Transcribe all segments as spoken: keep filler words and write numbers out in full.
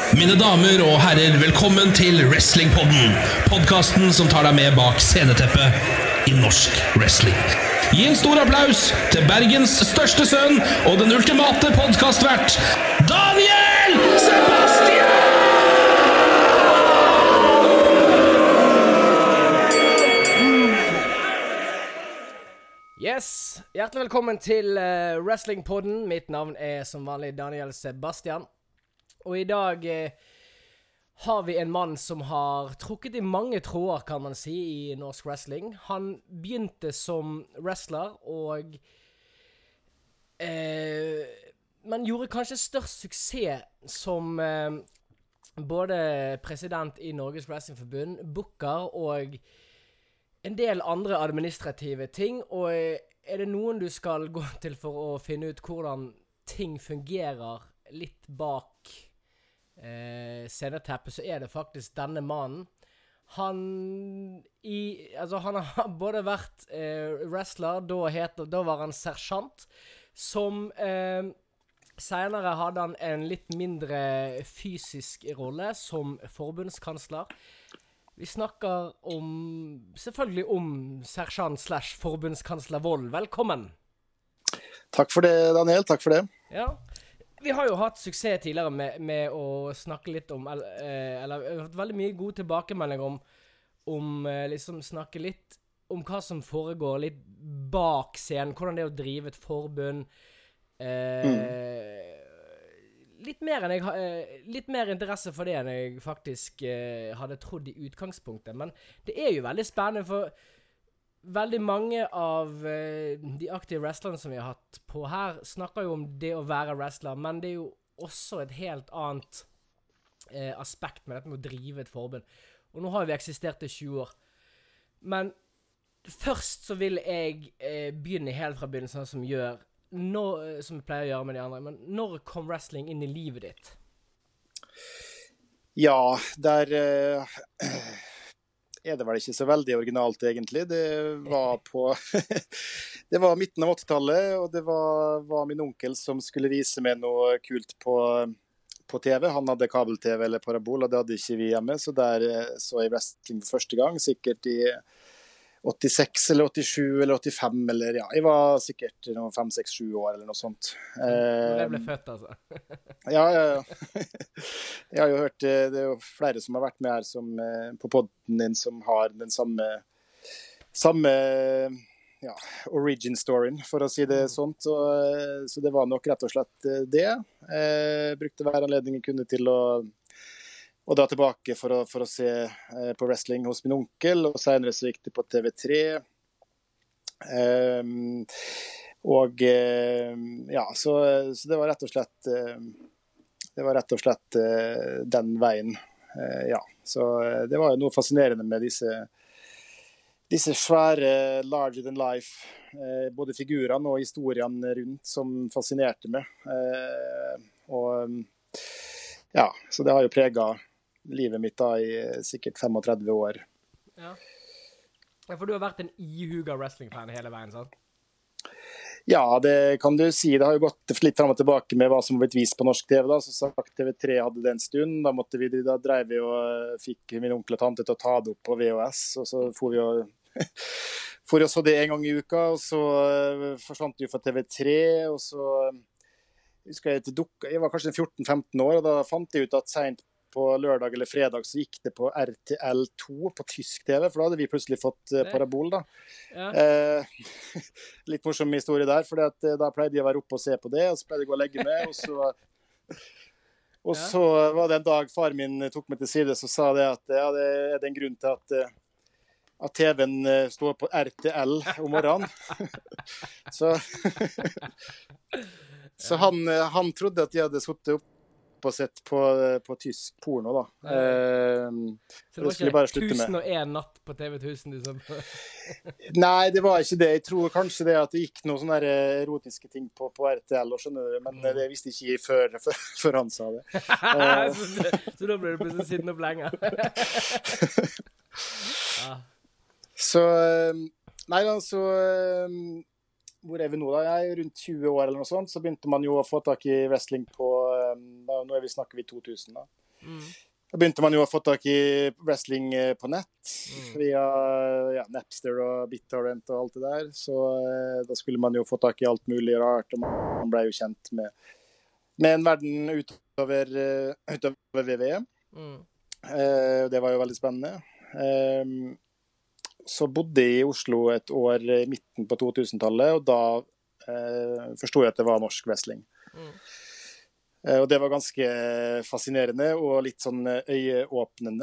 Mine damer og herrer, velkommen til Wrestlingpodden, podcasten som tar deg med bak sceneteppet i norsk wrestling. Gi en stor applaus til Bergens største sønn og den ultimate podcastvert, Daniel Sebastian! Yes, hjertelig velkommen til uh, Wrestlingpodden. Mitt navn er som vanlig Daniel Sebastian. Og i dag eh, har vi en mann som har trukket i mange tråder, kan man si, i norsk wrestling. Han begynte som wrestler, og eh, man gjorde kanskje størst suksess som eh, både president i Norges Wrestlingforbund, booker og en del andre administrative ting. Og er det noen du skal gå til for å finne ut hvordan ting fungerer litt bak Eh, sceneteppet, så er det faktisk denne mannen. Han i, altså han har både vært eh, wrestler, da, heter, da var han sersjant, som eh, senere hadde han en litt mindre fysisk rolle som forbundskansler. Vi snakker om, selvfølgelig om sersjant slash forbundskansler Wold. Velkommen! Takk for det, Daniel. Takk for det. Ja. Vi har jo hatt suksess tidligere med, med å snakke litt om, eller, eller vi har hatt veldig mye god tilbakemelding om, om liksom snakke litt om hva som foregår litt bak scenen, hvordan det er å drive et forbund. Eh, mm. litt, mer enn jeg, litt mer interesse for det enn jeg faktisk eh, hadde trodd i utgangspunktet, men det er jo veldig spennende, for veldig mange av uh, de aktive wrestlerne som vi har hatt på her, snakker jo om det å være wrestler, men det er jo også et helt annet uh, aspekt med dette med å drive et forbund. Og nå har vi eksistert i tjue år. Men først så vil jeg uh, begynne helt fra begynnelsen, som, gjør, når, uh, som jeg pleier å gjøre med de andre. Men når kom wrestling inn i livet ditt? Ja, der... Uh, er det vel ikke så veldig originalt egentlig. Det var på det var midten av åttitallet, og det var, var min onkel som skulle vise meg noe kult på, på T V. Han hadde kabel-T V eller parabol, og det hadde ikke vi hjemme, så der så jeg wrestling for første gang, sikkert i åttiseks eller åttisju eller åttifem, eller ja, jeg var sikkert noen fem, seks, sju år eller noe sånt. Når jeg ble født, altså. ja, ja, ja. Jeg har jo hørt, det er jo flere som har vært med her som, på podden din, som har den samme, samme ja, origin-storyen, for å si det sånt. Så, så det var nok rett og slett det. Jeg brukte hver anledning jeg kunne til å Og da tilbake for å, for å se eh, på wrestling hos min onkel, og senere så gikk det på T V tre. Um, og uh, ja, så, så det var rett og slett, uh, det var rett og slett uh, den veien. Uh, ja, så uh, det var jo noe fascinerende med disse, disse svære larger than life, uh, både figurene og historiene rundt, som fascinerte meg. Uh, og um, ja, så det har jo preget livet mitt da i sikkert trettifem år. Ja. Ja, for du har vært en ihuga wrestling-fan hele veien, sant? Ja, det kan du si. Det har jo gått litt frem og tilbake med hva som har blitt vist på norsk T V da. Så sagt T V tre hadde det en stund. Da, måtte vi, da drev vi og fikk min onkel og tante til å ta det opp på V H S. Og så får vi jo for oss så det en gang i uka, og så forsvant vi fra T V tre, og så husker jeg til dukka. Jeg var kanskje fjorten femten år, og da fant jeg ut at sent på lørdag eller fredag så gikk det på R T L to på tysk T V, for da hadde vi plutselig fått uh, parabol da. Ja. Eh, litt morsom historie der, for at, uh, da pleide jeg å være oppe og se på det, og så pleide jeg å gå og legge meg, og så, og ja. Så var det en dag far min tok meg til side, så sa det at ja, det er det en grunn til at, uh, at T V-en uh, står på R T L om morgenen. så så han, uh, han trodde at jeg hadde suttet opp og sett på, på tysk porno da. Eh, så det var ikke tusen og en natt på T V tusen liksom? Nei, det var ikke det. Jeg tror kanskje det at det gikk noen sånne erotiske ting på, på R T L, og skjønner du, men det visste ikke jeg før, før, før han sa det. eh. så, det så da ble du plutselig sittende opp lenger. ja. Så, nei da, så hvor er vi nå da? Jeg er rundt tjue år eller noe sånt, så begynte man jo å få tak i wrestling på, da, nå er vi snakker vi to tusen da. Mm. Da begynte man jo å få tak i wrestling på nett, Mm. via ja, Napster og BitTorrent og alt det der. Så eh, da skulle man jo få tak i alt mulig rart, og man ble jo kjent med, med en verden utover, uh, utover V V E. Mm. Eh, det var jo veldig spennende. Eh, så bodde jeg i Oslo et år i midten på totusentallet, og da eh, forstod jeg at det var norsk wrestling. Mm. Og det var ganske fascinerende og litt sånn øyeåpnende.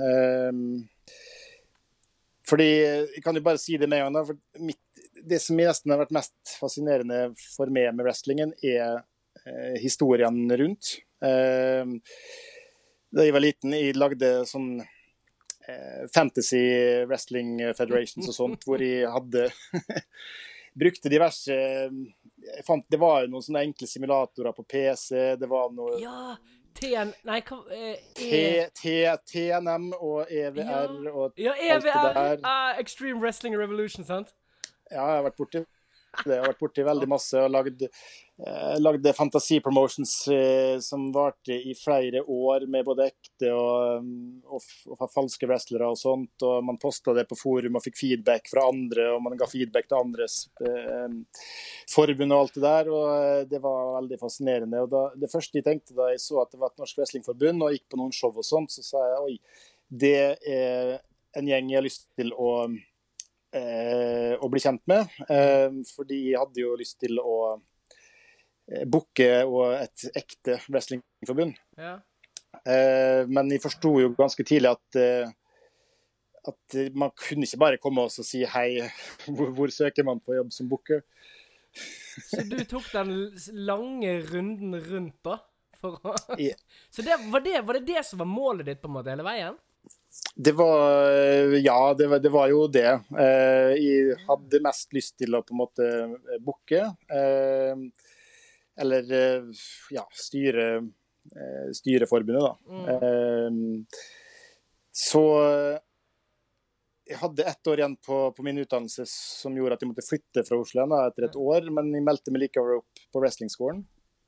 Fordi, jeg kan jo bare si det med en gang da, for mitt, det som nesten har vært mest fascinerende for meg med wrestlingen er eh, historien rundt. Eh, da jeg var liten, jeg lagde sånn eh, fantasy wrestling federations og sånt, hvor jeg hadde brukte diverse jeg fant, det var jo noen sånne enkle simulatorer på P C, det var noe Ja, T N Nei, hva eh, T, T, T N M og E V R Ja. og Ja, E V alt R, det der. uh, Extreme Wrestling Revolution, sant? Ja, jeg har vært borti det. Jeg har vært borti veldig masse og lagd, eh, lagde fantasy promotions eh, som varte i flere år med både ekte og, og, og falske wrestlere og sånt, og man postet det på forum og fikk feedback fra andre, og man ga feedback til andres eh, forbund og alt det der, og eh, det var veldig fascinerende. Og da, det første jeg tenkte da jeg så at det var et norsk wrestlingforbund og gikk på noen show og sånt, så sa jeg, oi, det er en gjeng jeg har lyst til å Eh, å bli kjent med, eh, fordi jeg hadde jo lyst til å eh, booke et ekte wrestlingforbund. Ja. Eh, men jeg forstod jo ganske tidlig at, eh, at man kunne ikke bare komme og si hei, hvor, hvor søker man på jobb som booker? Så du tok den lange runden rundt da? For å... Ja. Så det, var, det, var det det som var målet ditt på en måte hele veien? Det var, ja, det var, det var jo det. Eh, jeg hadde mest lyst til å på en måte booke, eh, eller ja, styre, eh, styre forbundet da. Mm. Eh, så jeg hadde ett år igjen på, på min utdannelse som gjorde at jeg måtte flytte fra Oslo da, etter et år, men jeg meldte meg likevel opp på wrestlingskolen.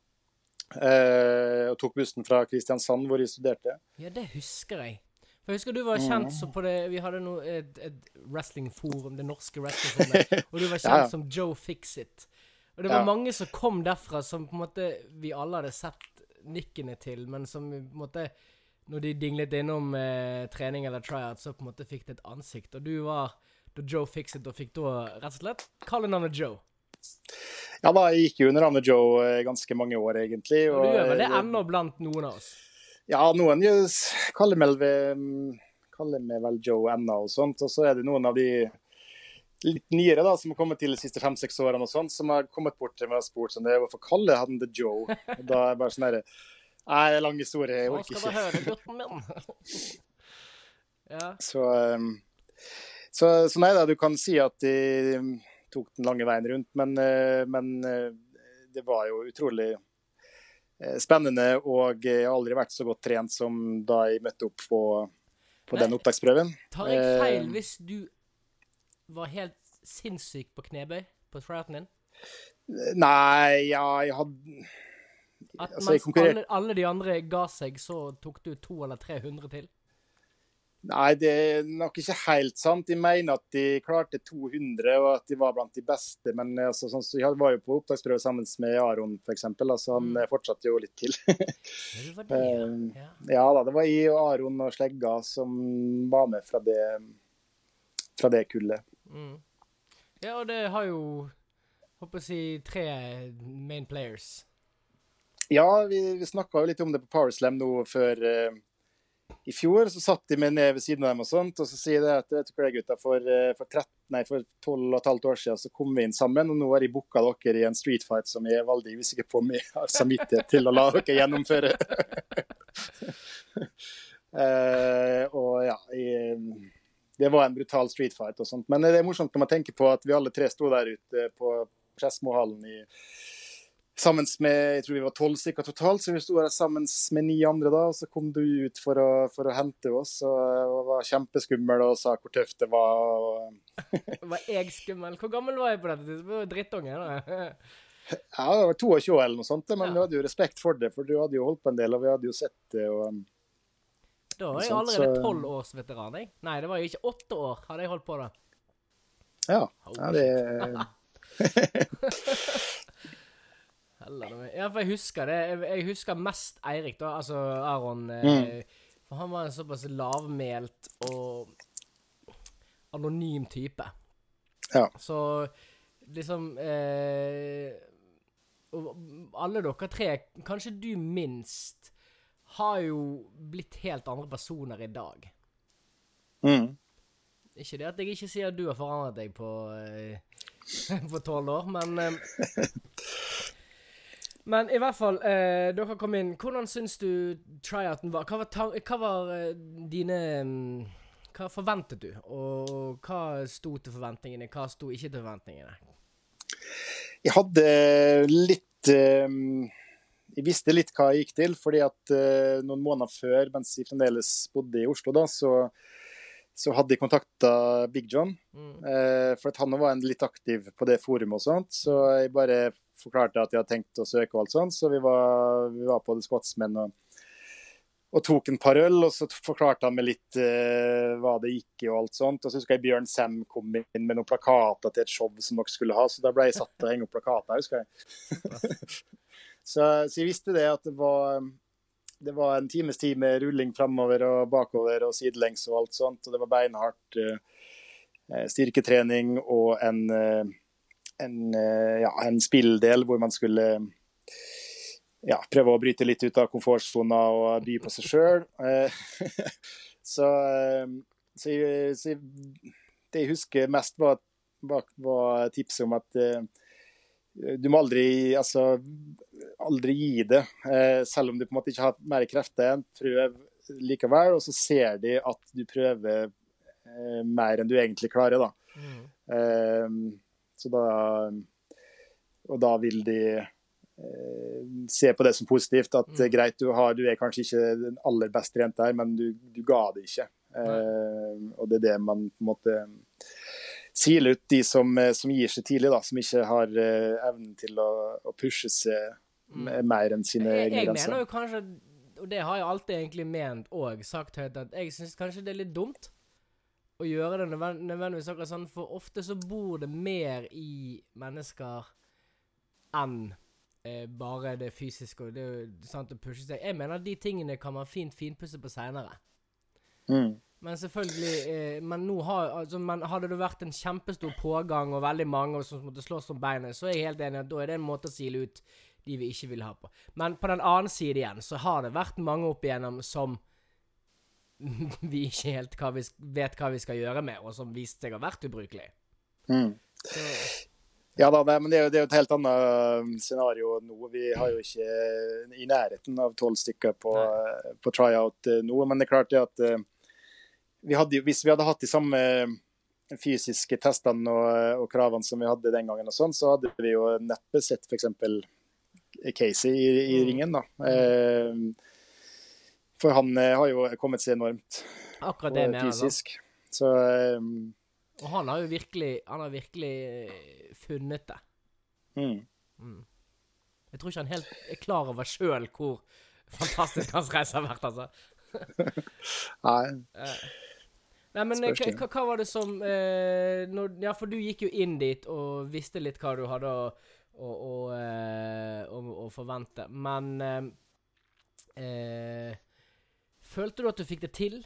Eh, og tok bussen fra Kristiansand, hvor jeg studerte. Ja, det husker jeg. For jeg husker du var kjent så på det, vi hadde no, et, et wrestlingforum, det norske wrestlingforumet, og du var kjent ja, ja. som Joe Fixit. Og det var ja. mange som kom derfra som på en måte vi alle hadde sett nikkene til, men som på en måte, når de dinglet innom eh, trening eller tryout, så på en måte fikk det et ansikt. Og du var da Joe Fixit, og fikk da rett og slett kalle navnet Joe. Ja da, jeg gikk jo under navnet Joe ganske mange år egentlig. Og, og du gjør vel det enda blant noen av oss? Ja, noen kaller meg, kaller meg vel Joe ennå og sånt, og så er det noen av de litt nyere da, som har kommet til de siste fem-seks årene og sånt, som har kommet bort til meg og spurt sånn, hvorfor kaller han det Joe? Og da er jeg bare sånn her, nei, det er lang historie, jeg orker ikke. Nå skal du høre gutten min. Ja. Så, så, så nei da, du kan si at de tok den lange veien rundt, men, men det var jo utrolig spennende, og jeg har aldri vært så godt trent som da jeg møtte opp på, på den opptaksprøven. Tar jeg feil hvis du var helt sinnssyk på knebøy på tryouten din? Nei, ja, jeg hadde... At altså, mens konkurrer... alle, alle de andre ga seg, så tok du to eller tre hundre til? Nei, det er nok ikke helt sant. Jeg mener at de klarte to hundre, og at de var blant de beste. Men altså, sånn, så jeg var jo på opptaksprøve sammen med Aron, for eksempel. Altså, han mm. fortsatte jo litt til. Det var det, ja. Ja da, det var jeg og Aron og Slegga som var med fra det, fra det kullet. Mm. Ja, og det har jo, håper jeg si, tre main players. Ja, vi, vi snakket jo litt om det på Powerslam nå før... Uh, I fjor så satt de meg ned ved siden av dem og sånt, og så sier de at vet du hva gutta, for, for, tretten, nei, for tolv og et halvt år siden så kom vi inn sammen, og nå har de booket dere i en street fight som jeg er veldig usikker på om jeg har samvittighet til å la dere gjennomføre. uh, og ja, jeg, det var en brutal street fight og sånt, men det er morsomt når man tenker på at vi alle tre stod der ute på Skedsmohallen i sammen med, jeg tror vi var tolv stykker totalt, så vi stod her sammen med ni andre da, og så kom du ut for å, for å hente oss, og, og var kjempeskummel og sa hvor tøft det var. Og... Var jeg skummel? Hvor gammel var jeg på dette? Det var drittunge, da. Ja, det var tjueto eller noe sånt, men ja. Vi hadde jo respekt for det, for du hadde jo holdt på en del, og vi hadde jo sett det, og Da var jeg Sånt, allerede så- tolv års veteran, jeg. Nei, det var jo ikke åtte år hadde jeg holdt på da. Ja, Oh, ja det Heller det meg. Ja, for jeg husker det. Jeg, jeg husker mest Eirik da, altså Aron. Eh, Mm. For han var en såpass lavmælt og anonym type. Ja. Så liksom eh, og alle dere tre, kanskje du minst, har jo blitt helt andre personer i dag. Mm. Ikke det at jeg ikke sier at du har forandret deg på eh, på tolv år, men eh, men i hvert fall, eh, dere kom inn. Hvordan syns du tryouten var? Hva var, ta hva var eh, dine um, hva forventet du? Og hva sto til forventningene? Hva sto ikke til forventningene? Jeg hadde litt eh, Jeg visste litt hva jeg gikk til, fordi at eh, noen måneder før, mens jeg fremdeles bodde i Oslo, da, så, så hadde jeg kontaktet Big John. Mm. Eh, for at han var en litt aktiv på det forumet og sånt, så jeg bare forklarte at jeg hadde tenkt å søke og alt sånt. Så vi var, vi var på The Scotsmen og, og tok en par øl, og så forklarte han meg litt eh, hva det gikk i og alt sånt. Og så husker jeg Bjørn Sam kom inn med noen plakater til et show som dere skulle ha, så da ble jeg satt til å henge opp plakater, husker jeg. så, så jeg visste det at det var, det var en times tid med rulling fremover og bakover og sidelengs og alt sånt, og det var beinhardt eh, styrketrening og en, eh, en, eh, ja, en spilldel hvor man skulle ja, prøve å bryte litt ut av komfortsona og by på seg selv. så, så, jeg, så jeg, det jeg husker mest var, var, var tipset om at eh, du må aldri, altså, aldri gi det, eh, selv om du på en måte ikke har mer krefter. Prøv likevel, og så ser de at du prøver eh, mer enn du egentlig klarer. Da. Mm. Eh, så da, og da vil de se på det som positivt, at mm. greit, du, har, du er kanskje ikke den aller best trente her, men du, du ga det ikke. Eh, og det er det man på en måte siler ut de som, som gir seg tidlig, da, som ikke har eh, evnen til å, å pushe seg mm. mer enn sine jeg, egne jeg grenser. Jeg mener jo kanskje, og det har jeg alltid egentlig ment og sagt høyt, at jeg synes kanskje det er litt dumt å gjøre det nødvend nødvendigvis akkurat sånn, for ofte så bor det mer i mennesker enn bare det fysiske og det er jo sant å pushe seg. Jeg mener de tingene kan man fint finpusse på senere. Mm. Men selvfølgelig, eh, men nå har, altså, men hadde det vært en kjempestor pågang og veldig mange som måtte slåss om beinet, så er jeg helt enig at da er det en måte å sile ut de vi ikke vil ha på. Men på den annen side igjen, så har det vært mange opp igjennom som vi ikke helt hva vi, vet hva vi skal gjøre med, og som viste seg å ha vært ubrukelig. Mm. Så ja da, men det er, jo, det er jo et helt annet scenario nå. Vi har jo ikke i nærheten av tolv stykker på, på tryout nå, men det er klart det at vi hadde, hvis vi hadde hatt de samme fysiske testene og, og kravene som vi hadde den gangen, og sånn, så hadde vi jo neppe sett for eksempel Casey i, i ringen. Da. For han har jo kommet seg enormt akkurat det og, mener, fysisk. Så og han har jo virkelig, han har virkelig funnet det. Mm. Mm. Jeg tror ikke han helt er klar over selv hvor fantastisk hans reise har vært, altså. Nei. Eh. Nei, men hva, hva var det som, eh, når, ja, for du gikk jo inn dit og visste litt hva du hadde å, å, å, eh, å, å forvente, men eh, eh, følte du at du fikk det til?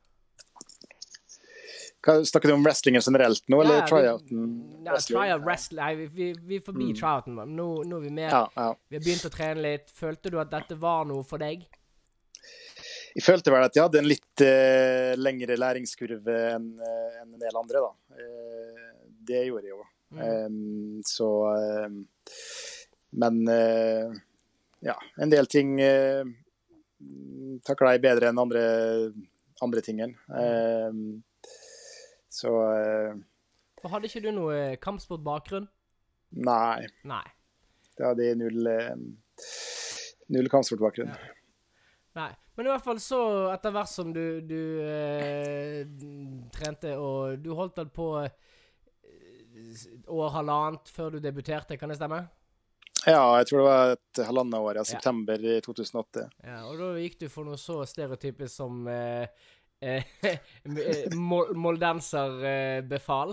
Hva, snakker du om wrestlingen generelt nå, eller ja, tryouten? Ja, tryout wrestling. Nei, vi, vi, vi er forbi mm. tryouten. Nå, nå er vi med. Ja, ja. Vi har begynt å trene litt. Følte du at dette var noe for deg? Jeg følte vel at jeg hadde en litt uh, lengre læringskurve enn uh, en del andre, da. Uh, det gjorde jeg jo. Mm. Um, så uh, Men uh, ja, en del ting uh, takler jeg bedre enn andre, andre tingen. Mm. Uh, Så uh, For hadde ikke du noe kampsportbakgrunn? Nei. Nei. Det hadde jeg null, uh, null kampsportbakgrunn. Ja. Nei. Men i hvert fall så, etter hvert som du, du uh, trente, og du holdt deg på uh, år halvannet før du debuterte, kan det stemme? Ja, jeg tror det var et halvannet år, ja, september i to tusen og åtte. Ja, og da gikk du for noe så stereotypisk som eh, eh, mol moldenser-befal.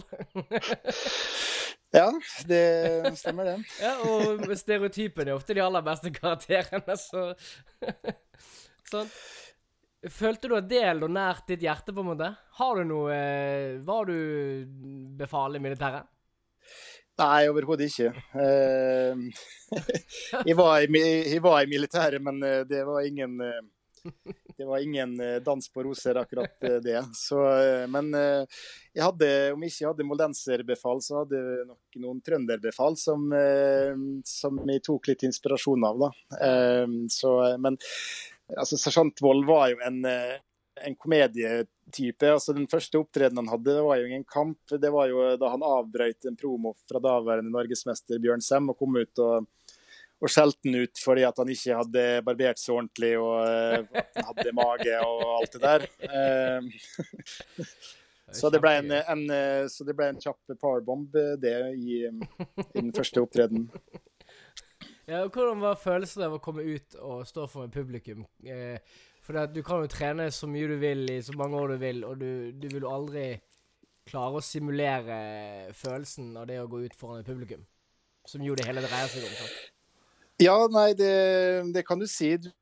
Ja, det stemmer det. Ja, og stereotypen er ofte de aller beste karakterene, så... sånn. Følte du at det lå nært ditt hjerte på en måte? Har du noe... Eh, var du befal i militæret? Nei, overhodet ikke. Uh, jeg, var i, jeg var i militæret, men det var ingen, det var ingen dans på roser akkurat det. Så, men jeg hadde, om jeg ikke hadde moldenserbefal, så hadde jeg nok noen trønderbefal som, som jeg tok litt inspirasjon av. Da. Uh, så, men altså, Sersjant Wold var jo en... en komedietype. Altså, den første opptreden han hadde, det var jo ingen kamp. Det var jo da han avbrøt en promo fra daværende norgesmester Bjørn Sem og kom ut og, og skjelte den ut fordi at han ikke hadde barbert så ordentlig og uh, hadde mage og alt det der. Uh, så, det ble en, en, så det ble en kjapp powerbomb det i, i den første opptreden. Ja, og hvordan var følelsen av å komme ut og stå for en publikum? Eh, For at du kan jo trene så mye du vil i så mange år du vil, og du, du vil jo aldri klare å simulere følelsen av det å gå ut foran et publikum, som jo det hele dreier seg om, sant? Ja, nei, det, det kan du si. Du,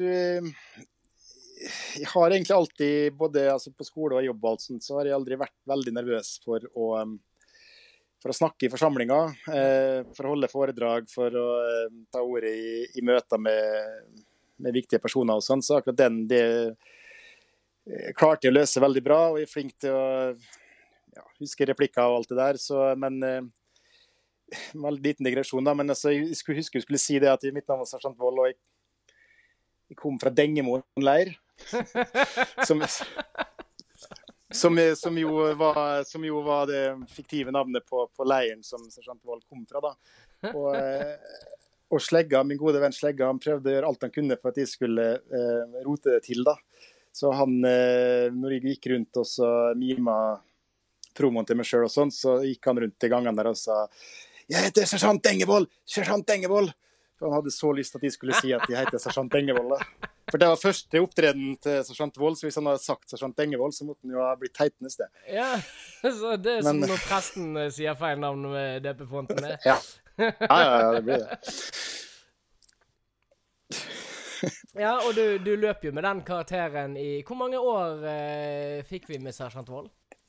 jeg har egentlig alltid, både altså, på skole og jobb og alt sånt, så har jeg aldri vært veldig nervøs for å, for å snakke i forsamlinger, eh, for å holde foredrag, for å eh, ta ordet i, i møter med med viktige personer og sånn, så akkurat den det klarte jeg å løse veldig bra, og jeg er flink til å ja, huske replikker og alt det der, så, men eh, veldig liten digresjon da, men altså, jeg skulle huske jeg skulle si det at mitt navn var Sersjant Wold, og jeg, jeg kom fra Dengemoen leir, som, som, som, jo var, som jo var det fiktive navnet på, på leiren som Sersjant Wold kom fra da, og eh, Og Slegga, min gode venn Slegga, han prøvde å gjøre alt han kunne for at jeg skulle eh, rote det til da. Så han, eh, når jeg gikk rundt og så mima promoen til meg selv og sånn, så gikk han rundt i gangene der og sa «Jeg heter Sersjant Engevold! Sersjant Engevold!» For han hadde så lyst at jeg skulle si at jeg heter Sersjant Engevold da. For det var første opptreden til Sersjant Wold, så hvis han hadde sagt Sersjant Engevold, så måtte han jo ha blitt heitende sted. Ja, så det er som Men, når presten sier feil navn med D P-fonten det. Ja. Ja, ja, ja, det blir det. Ja, og du, du løp jo med den karakteren i... Hvor mange år eh, fikk vi med Sersjant Wold?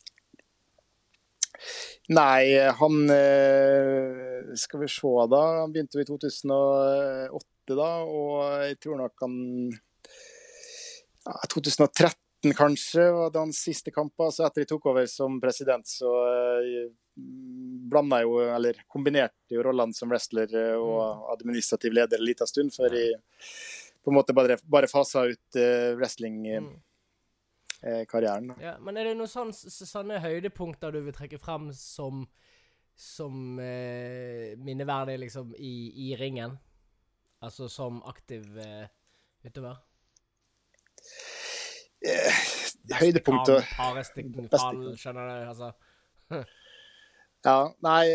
Nei, han... Eh, skal vi se da. Han begynte jo i to tusen og åtte da, og jeg tror nok han... Ja, to tusen og tretten kanskje var det hans siste kamp. Så etter jeg tok over som president, så... Eh, blanda jo, eller kombinerte jo rollene som wrestler og administrativ leder en liten stund, før jeg på en måte bare, bare fasa ut uh, wrestling-karrieren. Uh, ja, men er det noen sånne, sånne høydepunkter du vil trekke frem som, som uh, minneverdig liksom, i, i ringen? Altså som aktiv uh, utøver? Uh, høydepunkter... Parestikken fall, skjønner du, altså... Ja, nei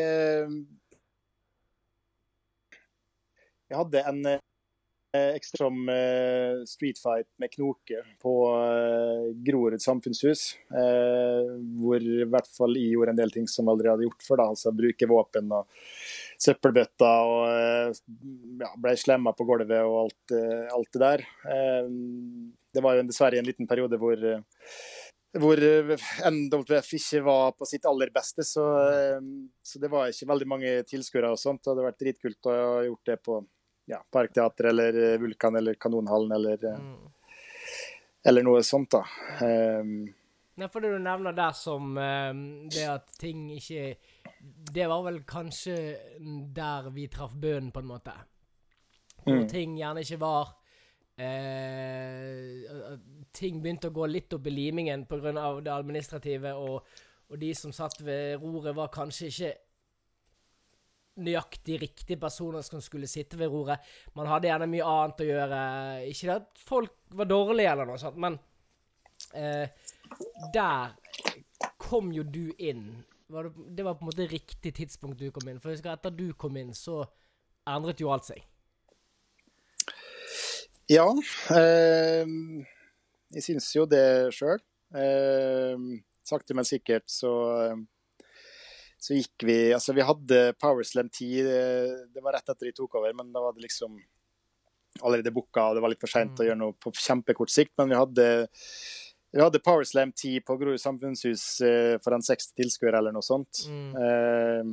jeg hadde en eh, ekstrem eh, street fight med Knoke på eh, Grorud samfunnshus, eh, hvor i hvert fall jeg gjorde en del ting som jeg aldri hadde gjort før da, altså bruke våpen og søppelbøtter og eh, ja, ble slemma på gulvet og alt, eh, alt det der. Eh, det var jo dessverre en liten periode hvor eh, hvor N W F ikke var på sitt aller beste, så, så det var ikke veldig mange tilskuere og sånt. Det hadde vært dritkult å ha gjort det på ja, Parkteater eller Vulkan eller Kanonhallen eller, mm. eller noe sånt da. Um, Nei, for det du nevner der som um, det at ting ikke... Det var vel kanskje der vi traff bønnen på en måte. Hvor mm. ting gjerne ikke var... Eh, ting begynte å gå litt opp i limingen på grunn av det administrative, og, og de som satt ved roret var kanskje ikke nøyaktig riktige personer som skulle sitte ved roret. Man hadde gjerne mye annet å gjøre. Ikke at folk var dårlige eller noe sånt, men eh, der kom jo du inn. Var det, det var på en måte riktig tidspunkt du kom inn. For jeg husker etter du kom inn, så endret jo alt seg. Ja, eh, jeg synes jo det selv. Eh, sakte, men sikkert så, så gikk vi, altså vi hadde PowerSlam ti, det, det var rett etter de tok over, men da var det liksom allerede booka, og det var litt for sent mm. å gjøre noe på kjempekort sikt, men vi hadde, vi hadde PowerSlam ti på Grorud Samfunnshus eh, for en seksti tilskuere eller noe sånt. Mm. Eh,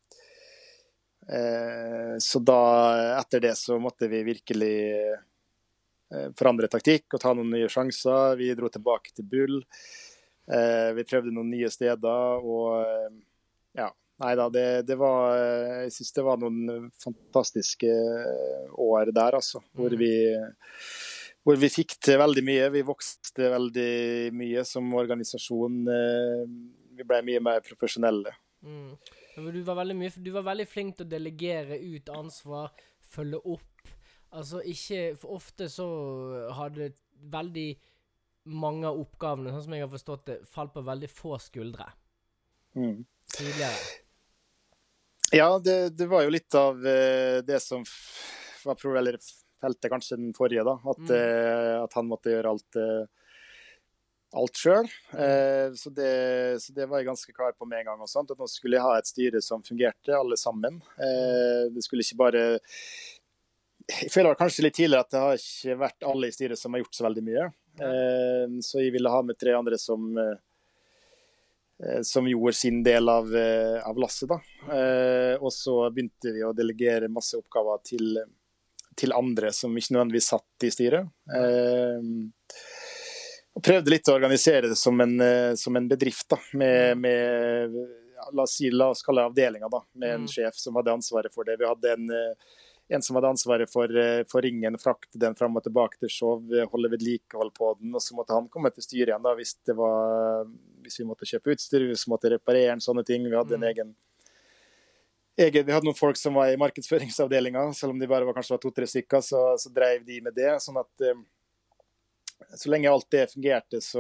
eh, så da, etter det så måtte vi virkelig eh, forandre taktikk og ta noen nye sjanser. Vi dro tilbake til Bull. Eh, vi prøvde noen nye steder, og eh, ja, nei da, det, det var, jeg synes det var noen fantastiske år der, altså, hvor vi, hvor vi fikk til veldig mye. Vi vokste veldig mye som organisasjon. Vi ble mye mer profesjonelle. Mm. Du var veldig mye, du var veldig flink til å delegere ut ansvar, følge opp. Altså ikke, for ofte så hadde veldig mange av oppgavene, sånn som jeg har forstått det, falt på veldig få skuldre. Mm. Tidligere. Ja, det, det var jo litt av uh, det som var pro- eller felte kanskje den forrige da, at, mm. uh, at han måtte gjøre alt, uh, alt selv. Uh, så, det, så det var jeg ganske klar på med en gang og sånt, at nå skulle jeg ha et styre som fungerte, alle sammen. Uh, det skulle ikke bare... Jeg føler kanskje litt tidligere at det har ikke vært alle i styret som har gjort så veldig mye. Uh, så jeg ville ha med tre andre som... Uh, som gjorde sin del av, av lasset da. Eh, og så begynte vi å delegere masse oppgaver til, til andre som ikke nødvendigvis satt i styret. Eh, og prøvde litt å organisere det som en, som en bedrift da, med, med la oss si, la oss kalle det avdelinger da, med en mm. sjef som hadde ansvaret for det. Vi hadde en, en som hadde ansvaret for, for ringen, frakte den frem og tilbake til show, holde vedlikehold på den, og så måtte han komme til styret igjen da, hvis det var... Hvis vi måtte kjøpe utstyr, hvis vi måtte reparere en sånne ting. Vi hadde en egen, egen... Vi hadde noen folk som var i markedsføringsavdelingen, selv om de bare var kanskje var to-tre stykker, så, så drev de med det. Sånn at så lenge alt det fungerte, så,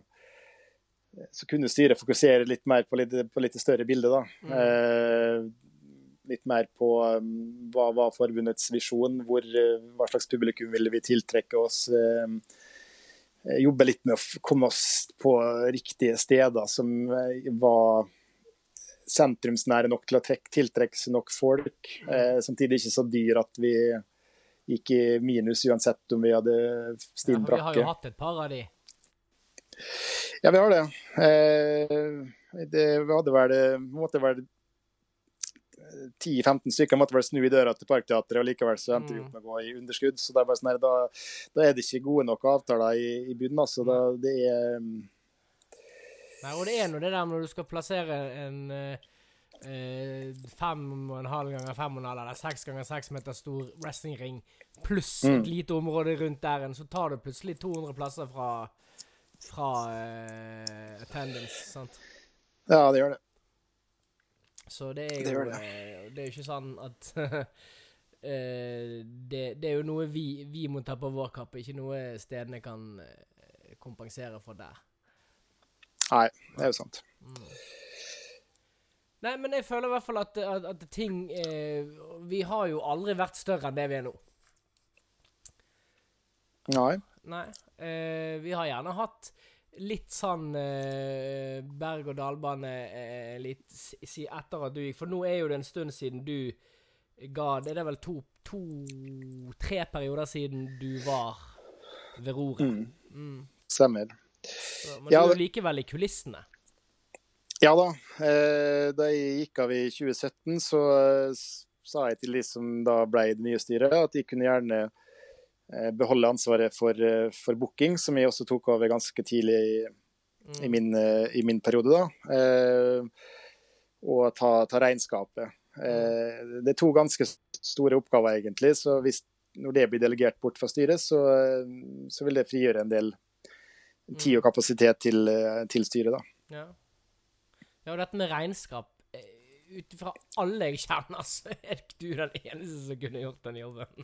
så kunne styret fokusere litt mer på litt, på litt større bilde da. Mm. Eh, litt mer på um, hva var forbundets visjon, hvor, hva slags publikum ville vi tiltrekke oss, eh, jobbe litt med å komme oss på riktige steder som var sentrumsnære nok til å trekke, tiltrekke seg nok folk, eh, samtidig ikke så dyr at vi gikk i minus uansett om vi hadde stin brakke. Ja, vi har jo hatt et par av de. Ja, vi har det. Eh, det vi hadde vel, måtte vel ti til femten stykker måtte vel snu i døra til Parkteatret, og likevel så endte vi opp med å gå i underskudd. Så det er bare sånn her, da, da er det ikke gode nok avtaler i, i bunnen, altså. Da, det er... Nei, og det er noe det der når du skal plassere en eh, fem og en halv ganger fem og en halv, eller seks ganger seks meter stor wrestlingring, pluss mm. et lite område rundt der, så tar du plutselig to hundre plasser fra, fra eh, attendance, sant? Ja, det gjør det. Så det er jo det, det. det er jo ikke sånn at det, det er jo noe vi, vi må ta på vår kappe, ikke noe stedene kan kompensere for der. Nei, det er jo sant. Mm. Nei, men jeg føler i hvert fall at, at, at ting eh, vi har jo aldri vært større enn det vi er nå. Nei. Nei, eh, vi har gjerne hatt litt sånn eh, berg- og dalbane eh, litt si etter at du gikk, for nå er jo det en stund siden du ga, det er vel to, to tre perioder siden du var ved roret. Mm. Mm. Stemmer. Så, men ja, du er jo likevel i kulissene. Ja da, eh, da jeg gikk av i tjue sytten så eh, sa jeg til de som da ble i det nye styret, at de kunne gjerne beholde ansvaret for, for booking, som jeg også tok over ganske tidlig i, mm. i, min, i min periode da. Eh, og ta, ta regnskapet. Eh, det er to ganske store oppgaver egentlig, så hvis, når det blir delegert bort fra styret, så, så vil det frigjøre en del tid og kapasitet til, til styret da. Ja. Ja, og dette med regnskap, utifra alle jeg kjenner, så er det du den eneste som kunne gjort den jobben.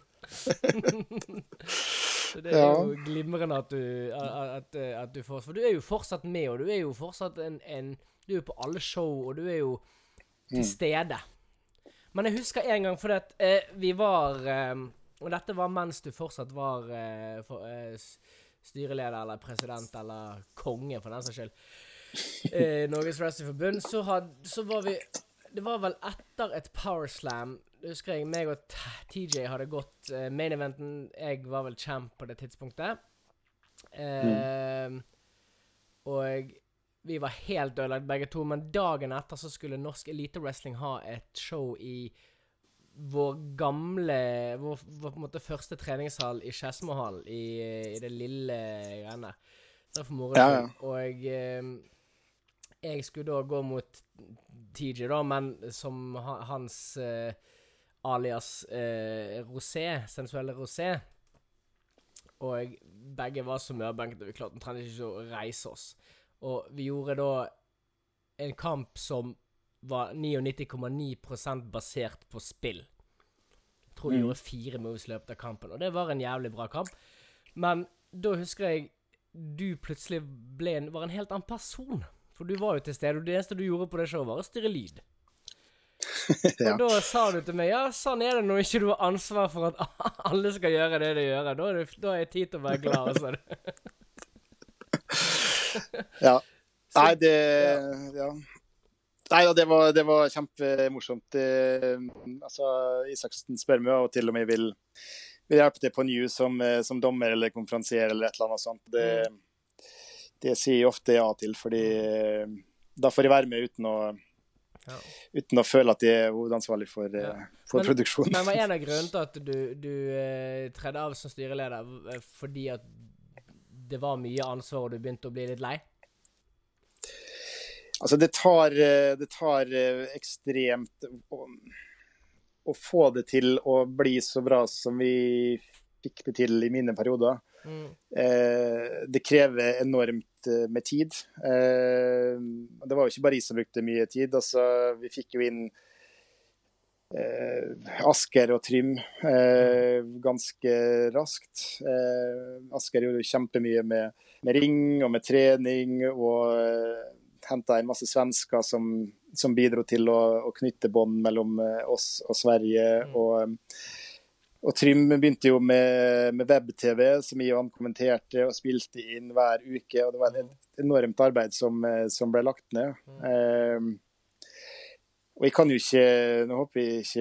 Så det er ja. jo glimrende at du, at, at du får, for du er jo fortsatt med, og du er jo fortsatt en, en du er jo på alle show, og du er jo til stede. Men jeg husker en gang, fordi at eh, vi var, eh, og dette var mens du fortsatt var uh, for, uh, styreleder eller president eller konge for den saks skyld. Uh, Norges Wrestlingforbund, så, had, så var vi, det var vel etter et Power Slam, husker jeg, meg og T J hadde gått uh, main eventen, jeg var vel champ på det tidspunktet. Uh, mm. Og vi var helt ødelagt begge to, men dagen etter så skulle Norsk Elite Wrestling ha et show i vår gamle, vår, vår på en måte første treningshall i Skedsmohallen, i, i det lille greiene. Det var for moro. Ja, ja. Og eh, jeg skulle da gå mot T J da, men som ha, hans eh, alias eh, Rosé, sensuelle Rosé. Og begge var så mørbenket, og vi klarte omtrent ikke å reise oss. Og vi gjorde da en kamp som var nittini komma ni prosent basert på spill. Jeg tror vi mm. gjorde fire moves løpet av kampen, og det var en jævlig bra kamp. Men da husker jeg, du plutselig ble en, var en helt annen person. For du var jo til stede, og det eneste du gjorde på det showet var å styre lyd. Ja. Og da sa du til meg, ja, sånn er det når ikke du har ansvar for at alle skal gjøre det de gjør. Da er det, da er det tid til å være glad, sa du. Ja. Nei, det ja. Nei, det var, det var kjempemorsomt. Det, altså, Isaksen spør meg og til og med vil, vil hjelpe til på New som, som dommer eller konferansier eller et eller annet sånt. Det, det sier jeg ofte ja til, fordi da får jeg være med uten å, ja. uten å føle at jeg er hovedansvarlig for, ja. for men, produksjonen. Men var en av grunnen til at du, du eh, tredde av som styreleder fordi at det var mye ansvar, og du begynte å bli litt lei? Altså, det tar, det tar ekstremt å, å få det til å bli så bra som vi fikk det til i mine perioder. Mm. Eh, det krever enormt med tid. Eh, det var jo ikke bare jeg som brukte mye tid. Altså, vi fikk jo inn Eh, Asker og Trym eh, ganske raskt. Eh, Asker gjorde jo kjempemye med, med ring og med trening, og eh, hentet en masse svensker som, som bidro til å, å knytte bånd mellom oss og Sverige. Mm. Og, og Trym begynte jo med, med web-T V, som jeg og han kommenterte og spilte inn hver uke, og det var et enormt arbeid som, som ble lagt ned. Mm. Eh, Og jeg kan jo ikke, nå håper jeg ikke,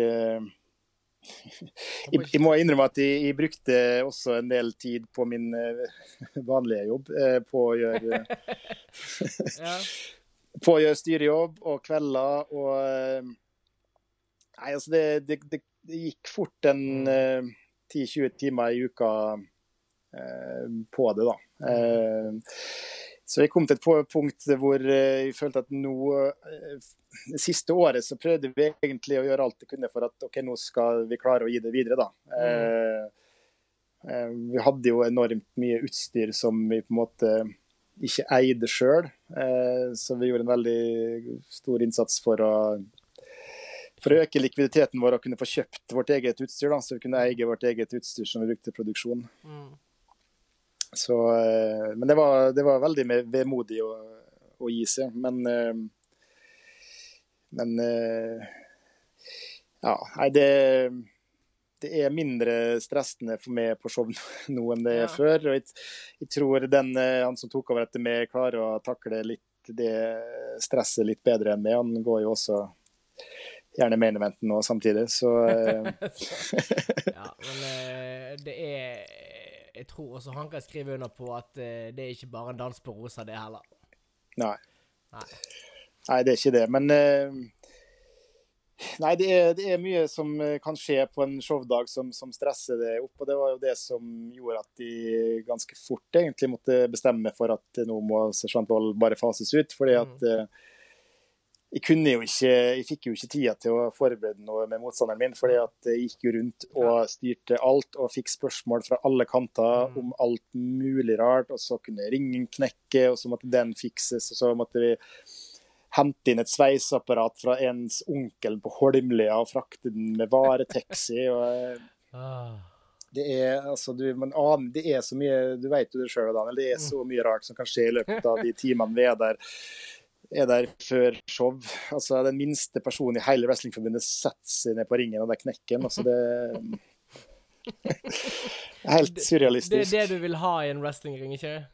jeg, jeg må innrømme at jeg, jeg brukte også en del tid på min vanlige jobb, på å gjøre, ja. på å gjøre styrejobb og kvelder, og nei, altså det, det, det, det gikk fort en mm. ti til tjue timer i uka eh, på det da. Eh, Så jeg kom til et punkt hvor jeg følte at nå, det siste året så prøvde vi egentlig å gjøre alt det kunne for at ok, nå skal vi klare å gi det videre da. Mm. Eh, vi hadde jo enormt mye utstyr som vi på en måte ikke eide selv, eh, så vi gjorde en veldig stor innsats for å, for å øke likviditeten vår og kunne få kjøpt vårt eget utstyr da, så vi kunne eie vårt eget utstyr som vi brukte i produksjon. Mm. Så, men det var, det var veldig vemodig å, å gi seg, men, men ja, nei, det, det er mindre stressende for meg på show nå enn det er ja. før, og jeg, jeg tror den, han som tok over etter meg klarer å takle litt det stresset litt bedre enn meg. Han går jo også gjerne main eventen nå samtidig, så ja, men det er jeg tror også han kan skrive under på at uh, det er ikke bare en dans på rosa, det heller. Nei. Nei. Nei, det er ikke det. Men uh, nei, det er, det er mye som kan skje på en showdag som, som stresser det opp, og det var jo det som gjorde at de ganske fort egentlig måtte bestemme for at nå må Sersjant Vold bare fases ut, fordi at uh, jeg kunne jo ikke, jeg fikk jo ikke tida til å forberede noe med motstanderen min, fordi at jeg gikk jo rundt og styrte alt, og fikk spørsmål fra alle kanter om alt mulig rart, og så kunne ringen knekke, og så måtte den fikses, og så måtte vi hente inn et sveiseapparat fra ens onkel på Holmlia, og frakte den med varetaxi, og det er, altså, du, man aner, det er så mye, du vet jo det selv, Daniel, det er så mye rart som kan skje i løpet av de timene vi er der, er der før show. Altså, den minste personen i hele Wrestlingforbundet setter seg ned på ringen og der knekken. Altså, det, Helt surrealistisk. Det, det er det du vil ha i en wrestlingring, ikke?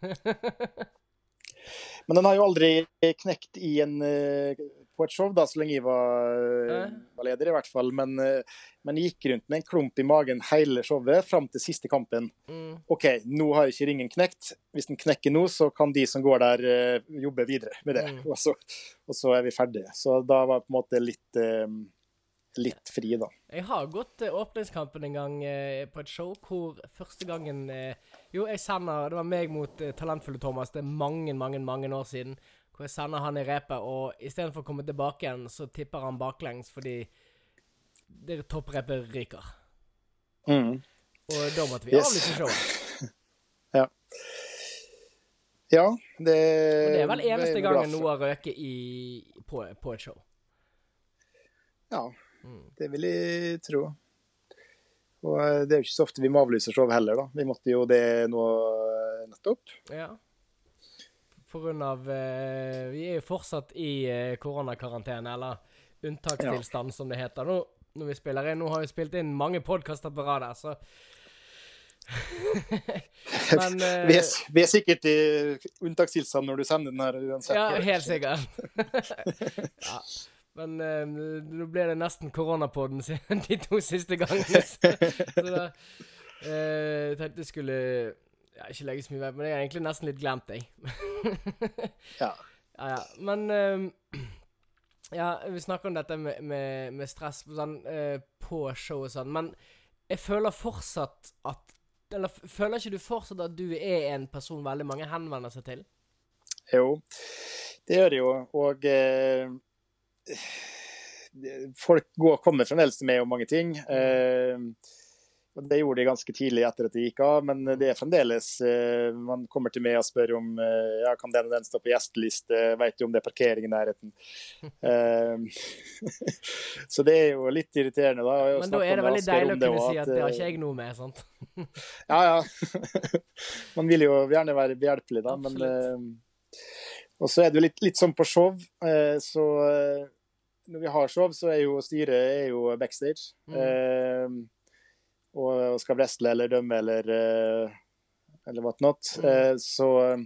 Men den har jo aldri knekt i en, på et show, da, så lenge jeg var, var leder i hvert fall. Men, men jeg gikk rundt med en klump i magen hele showet, frem til siste kampen. Mm. Ok, nå har ikke ringen knekt. Hvis den knekker nå, så kan de som går der jobbe videre med det. Mm. Og, så, og så er vi ferdige. Så da var på en måte litt, litt fri, da. Jeg har gått uh, åpningskampen en gang uh, på et show, hvor første gangen uh, jo, jeg sender, det var meg mot uh, talentfulle Thomas, det er mange, mange, mange år siden, hvor jeg sender han i repet, og i stedet for å komme tilbake igjen, så tipper han baklengs, fordi det topprepet ryker. Mm. Og da måtte vi yes. avlyse showet. Ja. Ja, det... Og det er vel eneste gangen noe røker i, på, på et show. Ja. Det vil jeg tro. Og det er jo ikke så ofte vi må avlyse show heller, da. Vi måtte jo det nå nettopp. Ja. For grunn av, eh, vi er jo fortsatt i eh, koronakarantene, eller unntakstilstand, ja. Som det heter. Nå, når vi spiller inn, nå har vi spilt inn mange podcaster på rad her, så... Men, eh, vi, er, vi er sikkert i unntakstilstand når du sender den her uansett. Ja, helt sikkert. Ja. Men uh, nå ble det nesten koronapodden de to siste gangene. Så, så da uh, tenkte jeg skulle ja, ikke legge så mye vei, men jeg har egentlig nesten litt glemt deg. Ja. Ja, ja. Men uh, ja, vi snakker om dette med, med, med stress sånn, uh, på show og sånn, men jeg føler fortsatt at eller føler ikke du fortsatt at du er en person veldig mange henvender seg til? Jo, det gjør det jo, og uh, folk går, kommer fremdeles med om mange ting. Uh, og det gjorde de ganske tidlig etter at de gikk av, men det er fremdeles uh, man kommer til meg og spør om uh, ja, kan den og den stå på gjesteliste, vet du om det er parkering i nærheten. Uh, så det er jo litt irriterende da. Men da er det veldig deilig å kunne si at det har ikke jeg noe med, sant? Ja, ja. Man vil jo gjerne være behjelpelig da, men uh, og så er det jo litt, litt sånn på show, uh, så uh, når vi har show, så er jo styret er jo backstage. Mm. Uh, og skal wrestle eller dømme eller uh, eller whatnot. Mm. Uh, så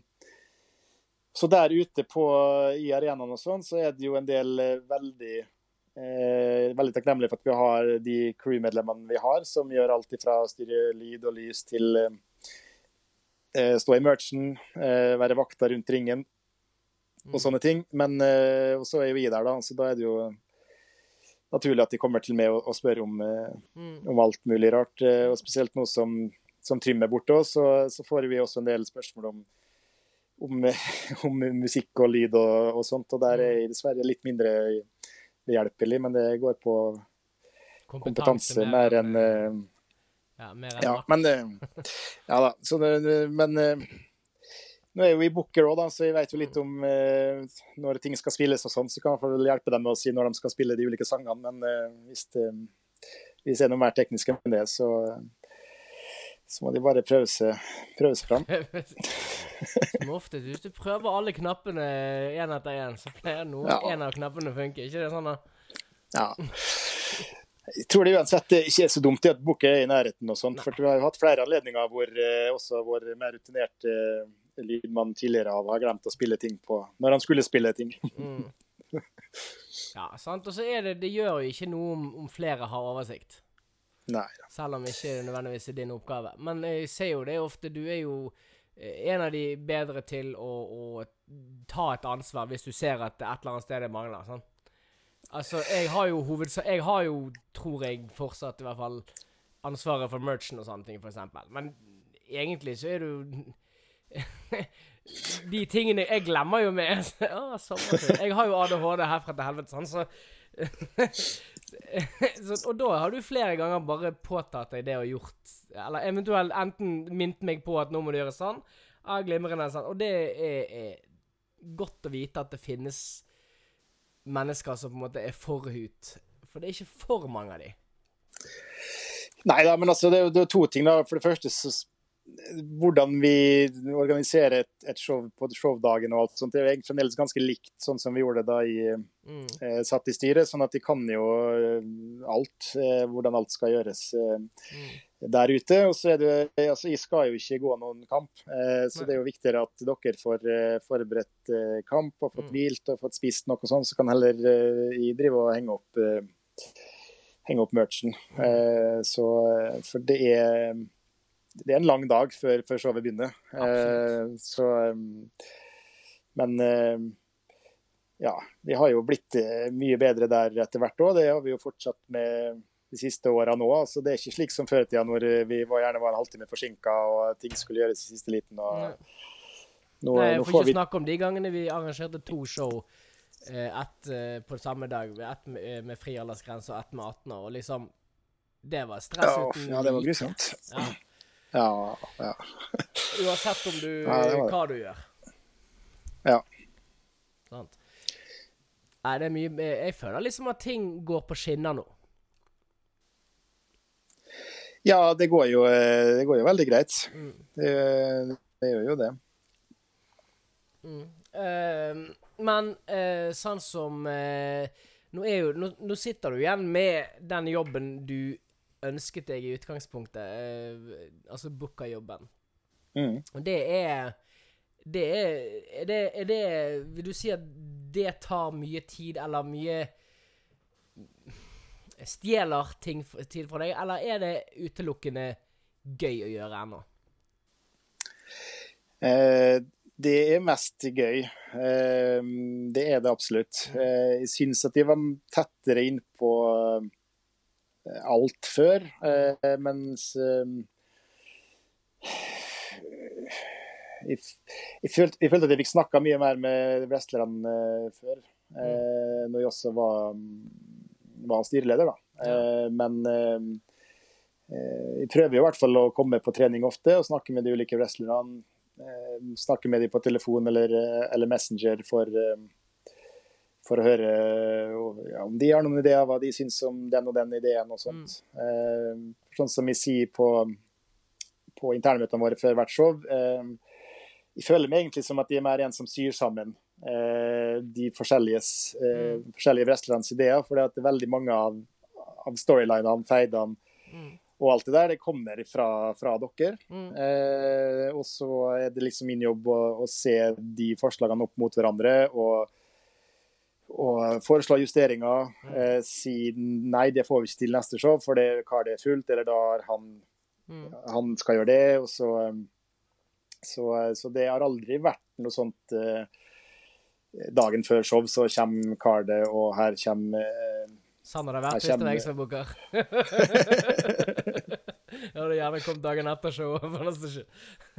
så der ute på i arenaen og sånn, så er det jo en del uh, veldig uh, veldig takknemlig for at vi har de crewmedlemmene vi har, som gjør alt ifra styre lyd og lys til uh, uh, stå i merchen, uh, være vakter rundt ringen og sånne ting, men uh, og så er jo vi der da, så da er det jo naturlig at de kommer til meg og, og spør om, uh, mm. om alt mulig rart, uh, og spesielt nå som, som Trym er borte også, så, så får vi også en del spørsmål om, om, om musikk og lyd og, og sånt, og der er jeg dessverre litt mindre behjelpelig, men det går på kompetanse, kompetanse mer enn uh, ja, mer enn ja, men uh, ja da, så det, men uh, nå er jo i Booker også da, så jeg vet jo litt om eh, når ting skal spilles og sånn, så kan jeg få hjelpe dem med å si når de skal spille de ulike sangene, men eh, hvis, det, hvis det er noe mer teknisk enn det, så, så må de bare prøve seg, prøve seg frem. Som ofte, hvis du prøver alle knappene en etter en, så pleier noe ja. En av knappene funker, ikke det sånn da? Ja. Jeg tror det uansett det ikke er så dumt at Booker er i nærheten og sånt, for vi har jo hatt flere anledninger hvor eh, også vår mer rutinerte eh, lydmann tidligere av har glemt å spille ting på, når han skulle spille ting. Mm. Ja, sant, og så er det, det gjør jo ikke noe om, om flere har oversikt. Nei. Selv om ikke nødvendigvis er din oppgave. Men jeg ser jo det ofte, du er jo en av de bedre til å, å ta et ansvar hvis du ser at et eller annet sted det mangler, sant? Altså, jeg har jo hovedsa- jeg har jo, tror jeg, fortsatt i hvert fall ansvaret for merchen og sånne ting, for eksempel. Men egentlig så er det jo de tingene jeg glemmer jo med. Å, jeg har jo A D H D herfra til helvete, sånn, så... så... Og da har du flere ganger bare påtatt deg det og gjort, eller eventuelt enten minnet meg på at nå må du gjøre sånn, jeg glemmer det sånn, og det er, er godt å vite at det finnes mennesker som på en måte er forhut. For det er ikke for mange av de. Nei da, men altså det er jo to ting da. For det første så hvordan vi organiserer et, et show på showdagen og alt sånt, det er jo egentlig fremdeles ganske likt sånn som vi gjorde det da i Mm. eh, satt i styret, sånn at de kan jo eh, alt, eh, hvordan alt skal gjøres eh, Mm. der ute. Og så er det, altså jeg skal jo ikke gå noen kamp, eh, så Nei. det er jo viktigere at dere får eh, forberedt eh, kamp og fått Mm. hvilt og fått spist noe sånt, så kan heller eh, jeg drive og henge opp eh, henge opp merchen. Eh, så, eh, for det er det er en lang dag før, før showet begynner. Eh, så, eh, men eh, ja, vi har jo blitt eh, mye bedre der etter hvert år. Det har vi jo fortsatt med de siste årene nå. Altså, det er ikke slik som før i tiden, når vi var, gjerne var en halvtime forsinket og ting skulle gjøres i siste liten. Og, Nei. nå, Nei, jeg nå får får ikke vi... snakke om de gangene vi arrangerte to show, eh, ett eh, på samme dag, ett med, med fri aldersgrense og ett med atten år, og liksom, det var stress Ja, uten ja, det var like. grusomt. Ja. Ja, ja. Uansett om du, Ja, det var det. hva du gjør. Ja. Sant? Nei, det er mye, jeg føler liksom at ting går på skinner nå. Ja, det går jo, eh, det går jo veldig greit. Mm. Det, det gjør jo det. Mm. Eh, men eh, sånn som eh, nå, er jo, nå, nå sitter du igjen med den jobben du ønsket deg i utgangspunktet, eh, altså bookerjobben. Mm. Og det er det er, er, det, er det vil du si at det tar mye tid, eller mye stjeler ting f- tid fra deg, eller er det utelukkende gøy å gjøre ennå? Eh, det er mest gøy. Eh, det er det absolutt. Eh, jeg synes at de var tettere inn på eh, alt før, eh, mens eh, jeg, jeg, følte, jeg følte at jeg fikk snakket mye mer med wrestlerne eh, før, eh, når jeg også var, var styreleder da. Eh, men eh, eh, jeg prøver jo i hvert fall å komme på trening ofte og snakke med de ulike wrestlerne, eh, snakke med dem på telefon eller, eller messenger for, eh, for å høre ja, om de har noen ideer, hva de synes om den og den ideen og sånt. Mm. Eh, sånn som jeg sier på, på internmøtene våre før hvert show, eh, jeg føler meg egentlig som at de er mer en som syr sammen eh, de forskjellige, eh, mm. forskjellige wrestlernes ideer, for det er veldig mange av, av storylinene, feidene mm. og alt det der, det kommer fra, fra dere. Mm. Eh, og så er det liksom min jobb å, å se de forslagene opp mot hverandre, og, og foreslå justeringer, mm. eh, si nei, det får vi ikke til neste show, for det, hva det er fullt, eller da har han, mm. han skal gjøre det, og så... Så, så det har aldri vært noe sånt eh, dagen før show, så kommer kardet, og her kommer... Eh, sånn har det vært hvis det var jeg som booker. Jeg hadde gjerne kommet dagen etter show, for neste show.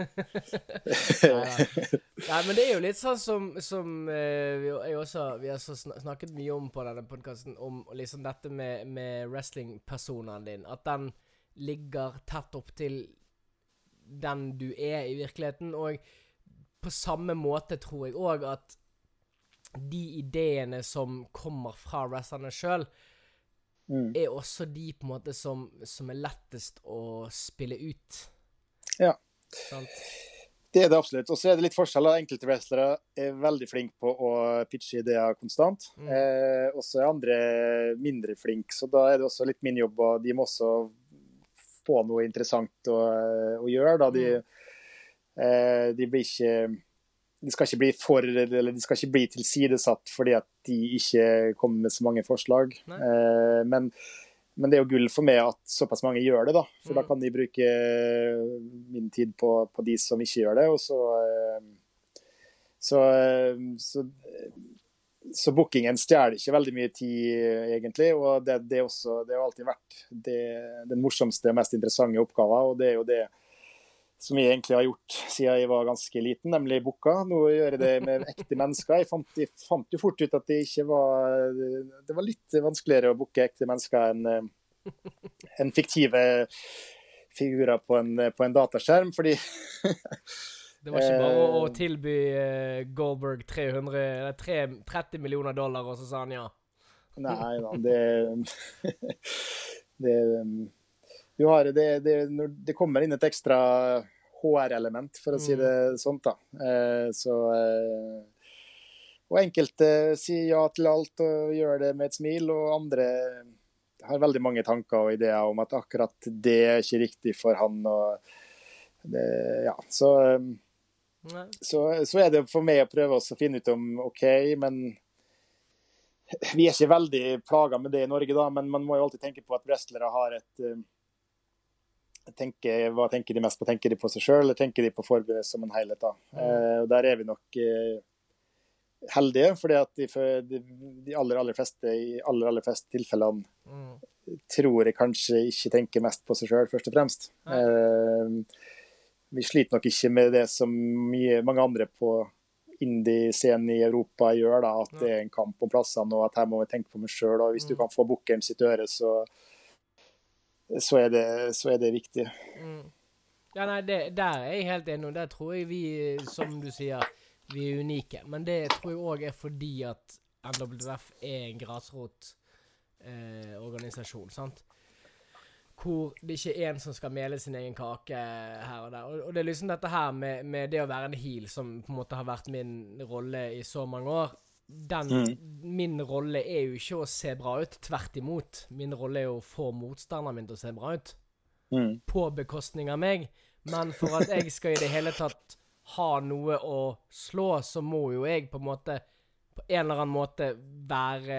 Nei, nei, men det er jo litt sånn som, som eh, vi, jeg også, vi har så snakket mye om på denne podcasten, om liksom dette med, med wrestling-personen din, at den ligger tett opp til den du er i virkeligheten, og på samme måte tror jeg også at de ideene som kommer fra wrestlerne selv mm. er også de på en måte som, som er lettest å spille ut. Ja. Sant? Det er det absolutt. Og så er det litt forskjell. Enkelte wrestlere er veldig flinke på å pitche ideer konstant. Mm. Eh, og så er andre mindre flinke, så da er det også litt min jobb, og de må også få noe interessant å, å gjøre, da de, mm. eh, de blir ikke de skal ikke bli for, eller de skal ikke bli tilsidesatt fordi at de ikke kommer med så mange forslag. Eh, men, men det er jo gull for meg at såpass mange gjør det, da, for mm. da kan de bruke min tid på, på de som ikke gjør det, og så eh, så, så Så bookingen stjeler ikke veldig mye tid, egentlig, og det, det, også, det har alltid vært det, den morsomste og mest interessante oppgaven, og det er jo det som jeg egentlig har gjort siden jeg var ganske liten, nemlig booka. Nå gjør jeg det med ekte mennesker. Jeg fant, jeg fant jo fort ut at det ikke var det var litt vanskeligere å booke ekte mennesker enn en fiktive figurer på en, på en dataskjerm, fordi det var ikke bare å, å tilby uh, Goldberg tre hundre, tretti millioner dollar, og så sa han ja. Nei da, det... det du har, det, det, når det kommer inn et ekstra H R-element, for å si det sånt da. Eh, så, eh, og enkelte sier ja til alt og gjør det med et smil, og andre har veldig mange tanker og ideer om at akkurat det er ikke riktig for han. Og det, ja, så, så, så er det for meg å prøve oss å finne ut om, ok, men vi er ikke veldig plaget med det i Norge da, men man må jo alltid tenke på at wrestlere har et tenke, hva tenker de mest på? Tenker de på seg selv, eller tenker de på forbundet som en helhet da? Mm. Eh, og der er vi nok eh, heldige, fordi at de, de, de aller, aller fleste, i aller, aller fleste tilfellene mm. tror jeg kanskje ikke tenker mest på seg selv, først og fremst. Eh, vi sliter nok ikke med det som mye, mange andre på indie-scenen i Europa gjør, da, at det er en kamp om plassene, og at her må vi tenke på meg selv, og hvis du kan få bookeren sitt øre, så, så, er, det, så er det viktig. Mm. Ja, nei, det, der er jeg helt enig, og der tror jeg vi, som du sier, vi er unike, men det tror jeg også er fordi at N W F er en grasrot eh, organisasjon, sant? Hvor det ikke er en som skal mele sin egen kake her og der. Og, og det er liksom dette her med, med det å være en heel, som på en måte har vært min rolle i så mange år. Den, mm. Min rolle er jo ikke å se bra ut, tvert imot. Min rolle er jo å få motstanderen min til å se bra ut. Mm. På bekostning av meg. Men for at jeg skal i det hele tatt ha noe å slå, så må jo jeg på en måte, på en eller annen måte være...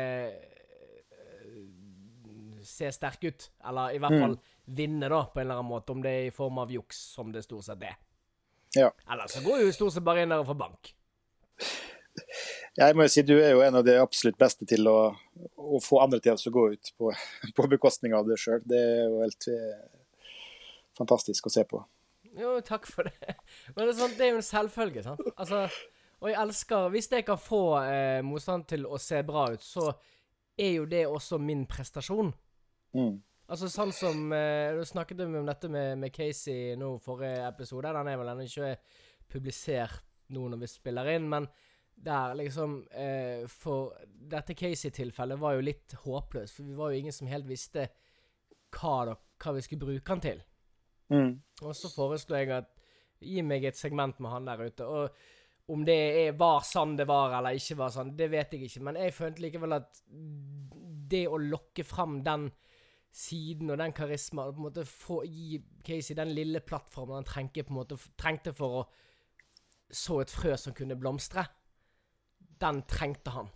se sterk ut, eller i hvert fall mm. vinne da, på en eller annen måte, om det er i form av juks, som det stort sett er. Ja. Eller så går jo stort sett bare inn der og får bank. Jeg må jo si, du er jo en av de absolutt beste til å, å få andre til å gå ut på, på bekostning av det selv. Det er jo helt eh, fantastisk å se på. Jo, takk for det. Men det er, sånn, det er jo en selvfølge, sant? Altså, og jeg elsker, hvis jeg kan få eh, motstand til å se bra ut, så er jo det også min prestasjon. Mm. Altså sånn som eh, du snakket om dette med, med Casey nå forrige episode, den er vel ennå ikke publisert nå når vi spiller inn, men der liksom eh, for dette Casey-tilfellet var jo litt håpløst, for vi var jo ingen som helt visste hva, da, hva vi skulle bruke han til. Mm. Og så foreslo jeg at gi meg et segment med han der ute, og om det er, var sånn det var eller ikke var sånn, det vet jeg ikke, men jeg følte likevel at det å lokke frem den siden og den karisma, og på en måte få, gi Casey den lille plattformen han trengte, på en måte, trengte for å så et frø som kunne blomstre. Den trengte han.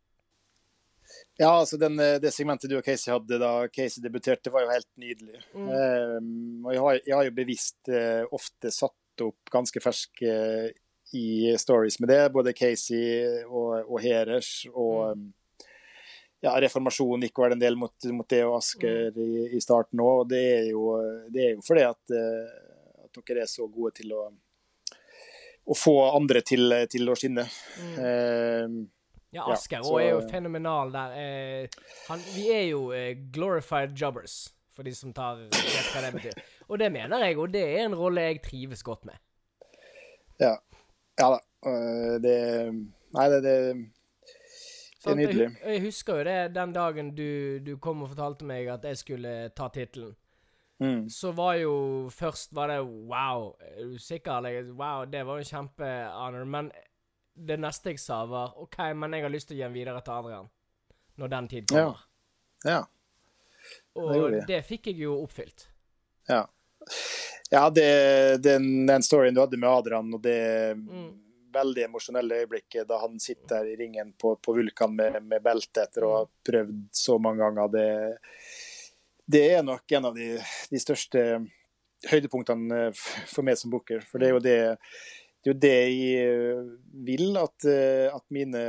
Ja, altså den, det segmentet du og Casey hadde da Casey debuterte var jo helt nydelig. Mm. Um, og jeg har, jeg har jo bevisst uh, ofte satt opp ganske ferske uh, i stories med det, både Casey og, og Herers, og um, ja, reformasjonen gikk vel en del mot, mot det og Asker mm. i, i starten også, og det er jo, det er jo fordi at, uh, at dere er så gode til å, å få andre til, til å skinne. Mm. Uh, ja, Asker ja, så, er jo fenomenal der. Uh, han, vi er jo uh, glorified jobbers, for de som tar vet hva det betyr. Og det mener jeg, og det er en rolle jeg trives godt med. Ja, ja da. Uh, det, nei, det, det Det er nydelig. Jeg, jeg husker jo det, den dagen du, du kom og fortalte meg at jeg skulle ta titlen. Mm. Så var jo, først var det, wow, er du sikker? Wow, det var en kjempe-honor. Men det neste jeg sa var, ok, men jeg har lyst til å gi den videre til Adrian. Når den tid kommer. Ja. ja. Og det, det fikk jeg jo oppfylt. Ja. Ja, det, den, den storyen du hadde med Adrian, og det... Mm. veldig emosjonelle øyeblikket da han sitter i ringen på, på Vulkan med, med belte etter å ha prøvd så mange ganger. Det, det er nok en av de, de største høydepunktene for meg som booker. For det er jo det, det, er jo det jeg vil, at, at mine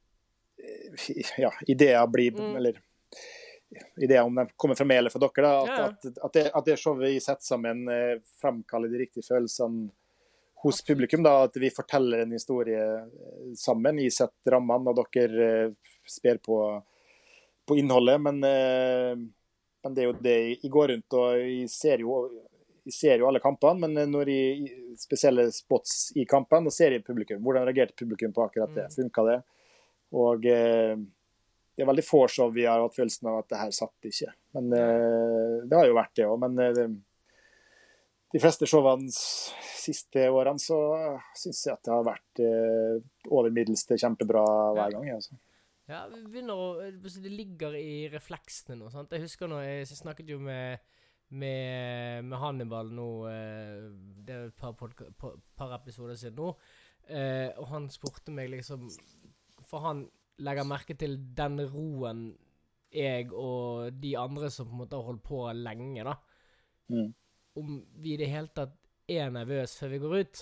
ja, ideer blir, mm. eller ideer om de kommer fra meg eller fra dere, da, at, ja. at, at, det, at det showet jeg setter sammen fremkaller de riktige følelsene hos publikum, da, at vi forteller en historie sammen i sett rammene, og dere uh, sper på, på innholdet, men, uh, men det er jo det jeg går rundt, og jeg ser jo, jeg ser jo alle kampene, men når jeg, spesielle spots i kampene, og ser jeg publikum, hvordan reagerte publikum på akkurat det, funket det? Og uh, det er veldig få show vi har hatt følelsen av at det her satt ikke, men uh, det har jo vært det også, men uh, det de fleste showene siste årene, så synes jeg at det har vært eh, over middels til kjempebra hver gang. Altså. Ja, vi begynner å, det ligger i refleksene nå, sant? Jeg husker når jeg snakket jo med, med, med Hannibal nå, eh, det er et par, podca- par, par episoder siden nå, eh, og han spurte meg liksom, for han legger merke til den roen jeg og de andre som på en måte har holdt på lenge da, Mm. om vi i det hele tatt er nervøs før vi går ut.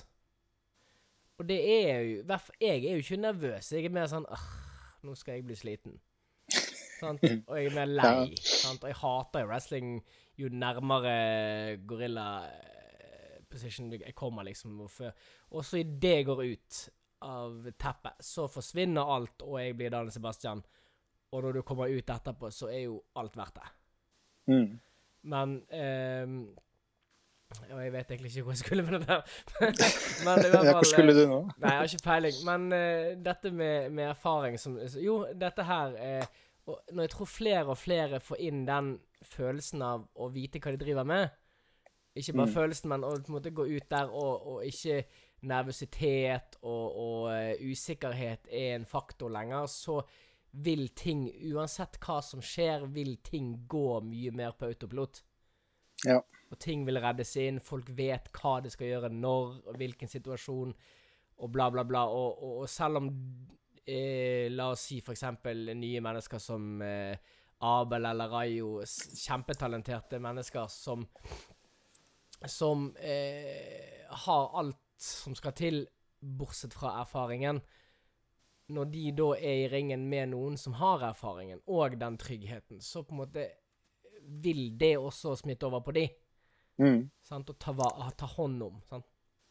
Og det er jo, i hvert fall jeg er jo ikke nervøs, jeg er mer sånn, ah, nå skal jeg bli sliten. Sant? Og jeg er mer lei, sant? Og jeg hater jo wrestling jo nærmere gorilla eh, position jeg kommer liksom. Og, for, og så i det jeg går ut av teppet, så forsvinner alt, og jeg blir Daniel Sebastian. Og når du kommer ut etterpå, så er jo alt verdt det. Mm. Men, ehm, og jeg vet egentlig ikke hvor jeg skulle med det der. Men i hvert fall, Ja, hvor skulle du nå? Nei, jeg har ikke peiling. Men uh, dette med, med erfaring som, jo, dette her, uh, og når jeg tror flere og flere får inn den følelsen av å vite hva de driver med, ikke bare Mm. følelsen, men å på en måte gå ut der og, og ikke nervøsitet og, og uh, usikkerhet er en faktor lenger, så vil ting, uansett hva som skjer, vil ting gå mye mer på autopilot. Ja. Og ting vil reddes inn, folk vet hva de skal gjøre, når, og hvilken situasjon, og bla bla bla, og, og, og selv om, eh, la oss si for eksempel nye mennesker som eh, Abel eller Rayo, s- kjempetalenterte mennesker som, som eh, har alt som skal til, bortsett fra erfaringen, når de da er i ringen med noen som har erfaringen, og den tryggheten, så på en måte vil det også smitte over på de. Mm. Sant? Og ta, va- ta hånd om. Sant?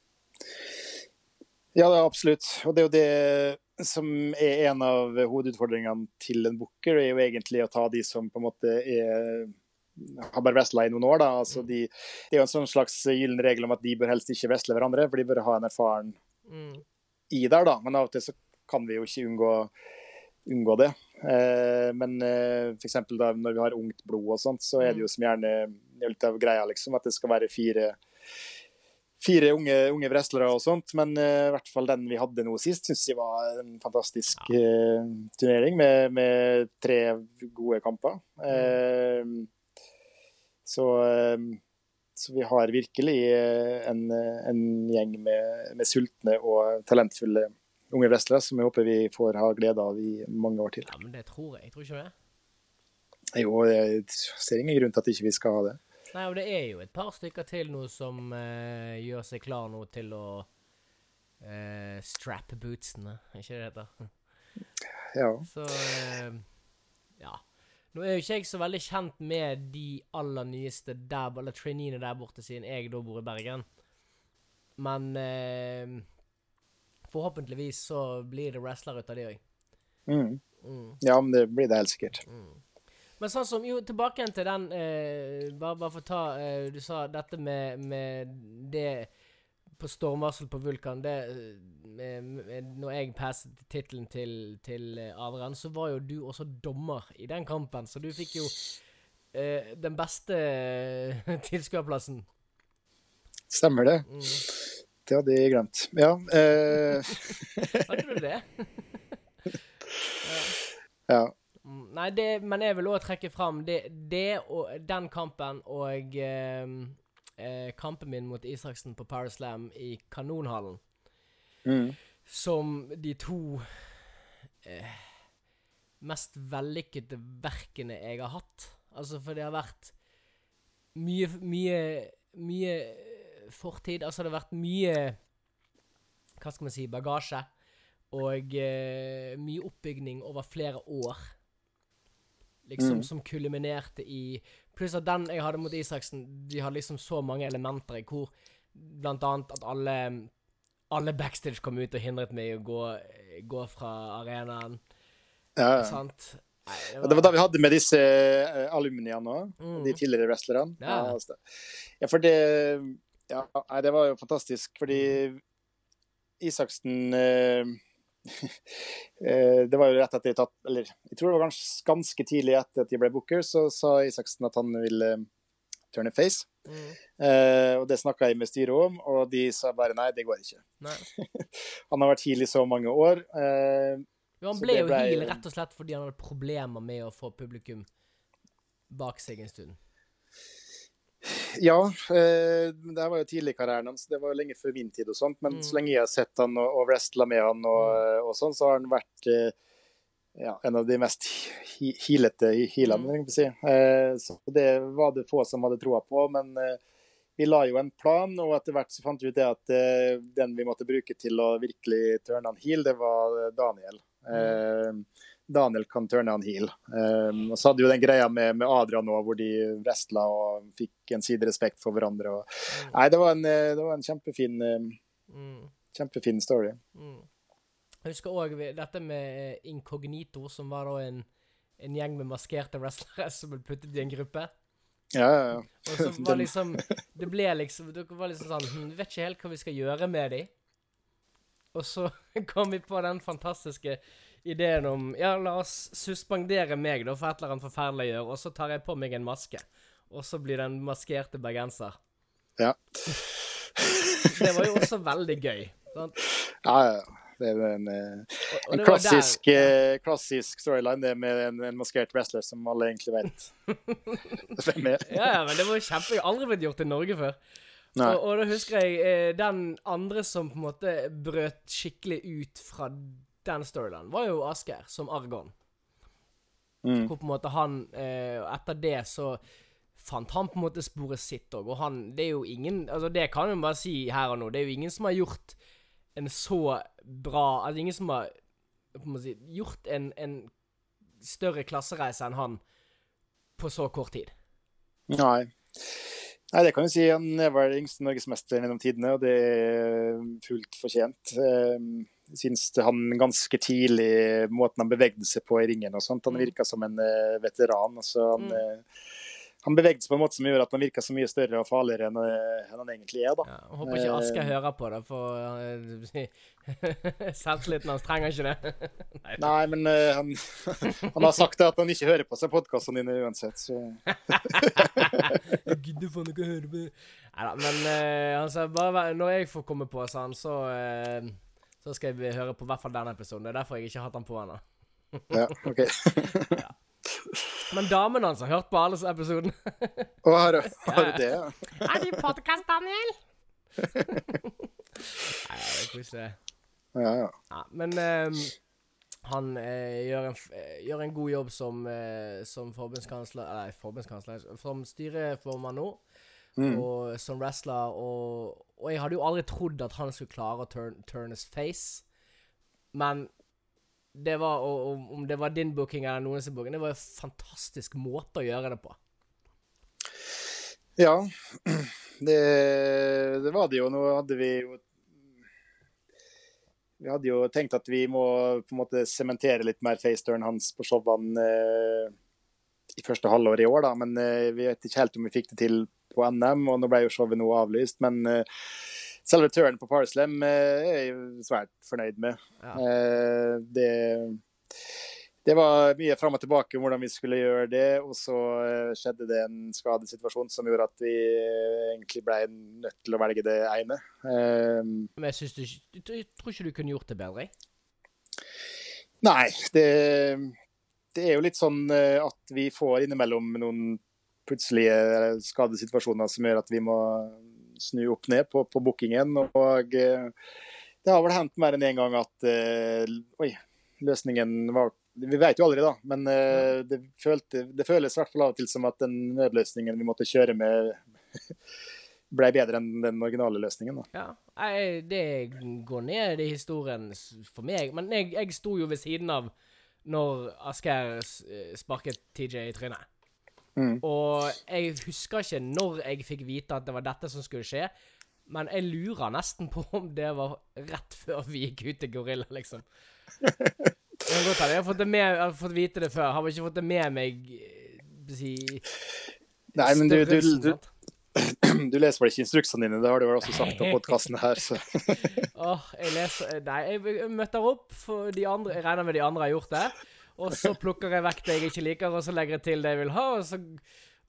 Ja, det er absolutt. Og det er jo det som er en av hovedutfordringene til en booker, er jo egentlig å ta de som på en måte er, har bare wrestlet i noen år. Da. Altså de, det er jo en sånn slags gyllen regel om at de bør helst ikke wrestle hverandre, for de bør ha en erfaren Mm. i der, da. Men av og til så kan vi jo ikke unngå, unngå det. Eh, men eh, for eksempel da, når vi har ungt blod og sånt, så er det jo som gjerne det er litt av greia, liksom, at det skal være fire, fire unge, unge wrestlere og sånt. Men eh, i hvert fall den vi hadde nå sist, synes jeg var en fantastisk eh, turnering med, med tre gode kamper. Eh, så, eh, så vi har virkelig eh, en, en gjeng med, med sultne og talentfulle unge wrestlere, som jeg håper vi får ha glede av i mange år til. Ja, men det tror jeg. Jeg tror ikke det. Jo, jeg ser ingen grunn til at ikke vi skal ha det. Nei, og det er jo et par stykker til nå som eh, gjør seg klar nå til å eh, strap bootsene, ikke det heter? Ja. Så, eh, ja. Nå er jo ikke jeg så veldig kjent med de aller nyeste der, eller traineene der borte, siden jeg da bor i Bergen. Men eh, forhåpentligvis så blir det wrestler ut av det også. Mm. Mm. Ja, men det blir det helt sikkert. Mm. Men sånn som, jo, tilbake igjen til den, eh, bare, bare for å ta, eh, du sa dette med, med det på stormvarsel på Vulkan, det, med, med, når jeg passet titlen til, til eh, Avren, så var jo du også dommer i den kampen, så du fikk jo eh, den beste tilskuerplassen. Stemmer det. Mm. Det hadde jeg glemt. Ja. Eh, Hadde du det? ja. Mm, Nei, det, men jeg vil også trekke frem det, det og den kampen og eh, eh, kampen min mot Isaksen på Power Slam i Kanonhallen, Mm. som de to eh, mest vellykkede verkene jeg har hatt. Altså, for det har vært mye, mye, mye fortid. Altså, det har vært mye, hva skal man si, bagasje, og eh, mye oppbygning over flere år. Liksom, Mm. som kulminerte i, pluss at den jeg hadde mot Isaksen, de hadde liksom så mange elementer i hvor, blant annet at alle, alle backstage kom ut og hindret meg i å gå, gå fra arenaen, Ja, ja. sant? Nei, Og det var da vi hadde med disse uh, alumniene også, Mm. de tidligere wrestlerne. Ja. Ja, altså. Ja, for det, ja, nei, det var jo fantastisk, fordi Isaksen eh, eh, det var jo rett etter jeg tatt, eller jeg tror det var ganske, ganske tidlig etter at jeg ble booker, så sa Isaksen at han ville turne face. Mm. Uh, og det snakket jeg med styret om, og de sa bare nei, det går ikke. Nei. Han har vært heel i så mange år. Uh, jo, han ble jo ble... heel rett og slett fordi han hadde problemer med å få publikum bak seg en stund. Ja, uh, det var jo tidlig i karrieren hans, det var jo lenge før min tid og sånt, men mm. så lenge jeg har sett han og, og wrestlet med han og, mm. og sånn, så har han vært uh, ja, en av de mest healete healene, vil jeg si. Uh, så det var det få som hadde troa på, men uh, vi la jo en plan, og etter hvert så fant vi ut det at uh, den vi måtte bruke til å virkelig turne han heel, det var Daniel. Uh, Daniel kan turne han heel. Um, og så hadde jo den greia med, med Adrian nå, hvor de wrestlet og fikk en side respekt for hverandre. Og, mm. Nei, det var en, det var en kjempefin, mm. kjempefin story. Mm. Jeg husker også dette med Incognito, som var da en, en gjeng med maskerte wrestlere som ble puttet i en gruppe. Ja, ja, ja. Og så var liksom, det ble liksom, det var liksom sånn, vi vet ikke helt hva vi skal gjøre med dem. Og så kom vi på den fantastiske ideen om, ja, la oss suspendere meg da, for et eller annet forferdelig å gjøre, og så tar jeg på meg en maske. Og så blir den maskerte bergenser. Ja. Det var jo også veldig gøy. Sant? Ja, ja. Det er en, og, og en klassisk, der, ja. klassisk storyline, det med en, en maskert wrestler som alle egentlig vet hvem er. Ja, ja, men det var jo kjempe, jeg har aldri blitt gjort i Norge før. Og, og da husker jeg eh, den andre som på en måte brøt skikkelig ut fra den storylinen, var jo Asger som Argon. Mm. Hvor på en måte han, eh, etter det så fant han på en måte sporet sitt også, og han, det er jo ingen, altså det kan jeg bare si her og nå, det er jo ingen som har gjort en så bra, altså ingen som har på en måte, gjort en, en større klassereise enn han på så kort tid. Nei. Nei, det kan du si. Han er vel yngste norgesmester gjennom tidene, og det er fullt fortjent. Jeg synes han ganske tidlig, måten han bevegde seg på i ringen og sånt, han virket som en veteran. Altså han, mm. han bevegde seg på en måte som gjør at han virket så mye større og farligere enn, enn han egentlig er, da. Ja, jeg håper ikke Asker uh, hører på det, for uh, selvtilliten hans trenger ikke det. Nei, Nei, men uh, han, han har sagt at han ikke hører på seg podcastene dine uansett, så... Jeg gidder faen ikke høre på. Neida, men uh, altså, bare når jeg får komme på sånn, så, uh, så skal jeg høre på i hvert fall denne episoden. Det er derfor jeg ikke har hatt den på ennå. Ja, ok. Ja. Men damen hans har hørt på alle episoden. Å, har, har du det, ja? Er det podcast, Daniel? Nei, det er koselig. Ja, ja. Ja, men um, han uh, gjør, en, uh, gjør en god jobb som, uh, som forbundskansler, eller forbundskansler, som styreformann nå, mm. og som wrestler, og, og jeg hadde jo aldri trodd at han skulle klare å turn, turn his face, men det var, om, om det var din booking eller noens booking, det var en fantastisk måte å gjøre det på. Ja, det, det var det jo. Nå hadde vi jo Vi hadde jo tenkt at vi må på en måte sementere litt mer faceturn hans på showene eh, i første halvår i år, da. Men eh, vi vet ikke helt om vi fikk det til på N M, og nå ble jo showet nå avlyst. Men eh, selve turen på Parslem eh, er jeg svært fornøyd med. Ja. Eh, det, det var mye frem og tilbake om hvordan vi skulle gjøre det, og så eh, skjedde det en skadesituasjon som gjorde at vi eh, egentlig ble nødt til å velge det ene. Eh, Men jeg, synes du, jeg tror ikke du kunne gjort det bedre? Nei, det, det er jo litt sånn at vi får innimellom noen plutselige skadesituasjoner som gjør at vi må snu opp ned på, på bookingen, og eh, det har vel hendt mer enn en gang at eh, oi, løsningen var, vi vet jo aldri da, men eh, det, følte, det føles i hvert fall av og til som at den nødløsningen vi måtte kjøre med ble bedre enn den originale løsningen da. Ja, jeg, det går ned i historien for meg, men jeg, jeg sto jo ved siden av når Asger sparket T J i trynet. Mm. Og jeg husker ikke når jeg fikk vite at det var dette som skulle skje, men jeg lurer nesten på om det var rett før vi gikk ut til Gorilla, liksom. Jeg har, godt, jeg har, fått det med, jeg har fått vite det før, har ikke fått det med meg si, Nei, men du, du, du, du leser vel ikke instruksene dine, det har du vel også sagt på podcasten her, så. Åh, jeg leser, nei, jeg møter opp for de andre, jeg regner med de andre har gjort det, og så plukker jeg vekk det jeg ikke liker, og så legger jeg til det jeg vil ha, og så,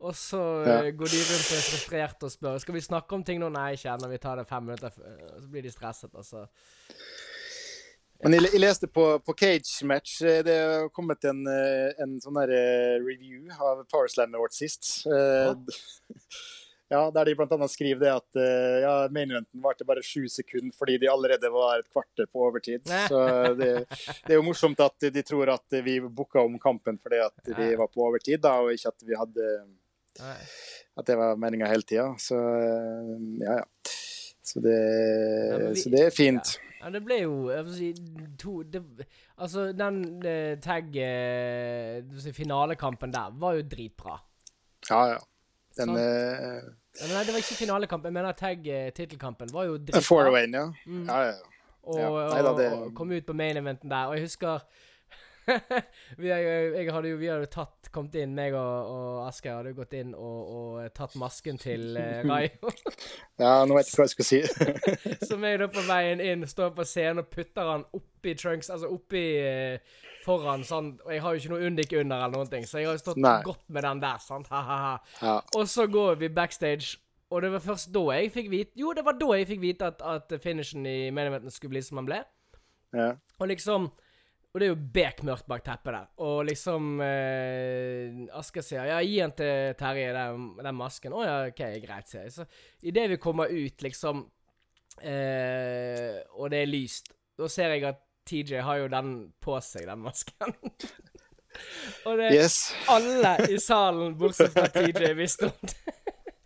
Og så Ja. uh, går de rundt og er frustrert og spør, skal vi snakke om ting nå? Nei, ikke når vi tar det fem minutter, f- så blir de stresset, altså. Men jeg, jeg leste på, på Cage Match, eh, det har kommet en, eh, en sånn der eh, review av Powerslam Awards sist. Eh, Ja, der de blant annet skriver det at eh, ja, main eventen var til bare sju sekunder fordi de allerede var et kvarter på overtid. Så det, det er jo morsomt at de tror at vi booka om kampen fordi at vi var på overtid, da, og ikke at vi hadde at det var meningen hele tiden. Så eh, ja, ja. Så det, Ja, men vi- så det er fint. Ja, det ble jo, jeg vil si, to, det, altså den eh, tag, eh, du vil si, finalekampen der var jo dritbra. Ja, ja. Den Sant. eh, Ja, Nei, det var ikke finalekampen, jeg mener tag-titelkampen var jo dritbra. four-way, ja. Mm. Ja, ja, ja. Og, Ja, neida, det- og, og kom ut på main-eventen der, og jeg husker vi, har, jo- jeg hadde jo, vi hadde jo tatt, kommet inn, meg og, og Asker hadde jo gått inn og, og tatt masken til uh, Rai. Ja, nå vet jeg hva jeg skal si. Så meg da på veien inn, står på scenen og putter han oppi trunks, altså oppi uh, foran sånn, og jeg har jo ikke noe undik under eller noen ting, så jeg har jo stått Nei. godt med den der, sant? Ha, ha, ha. Ja. Og så går vi backstage, og det var først da jeg fikk vite, jo, det var da jeg fikk vite at, at finishen i main eventen skulle bli som han ble. Ja. Og liksom, og det er jo bekmørkt bak teppet der, og liksom, eh, Asker sier, ja, gi han til Terje, den, den masken. Å ja, ok, greit, sier jeg. Så i det vi kommer ut, liksom, eh, og det er lyst, da ser jeg at T J har jo den på seg, den masken. Og det Yes. alle i salen, bortsett fra T J, visste om det.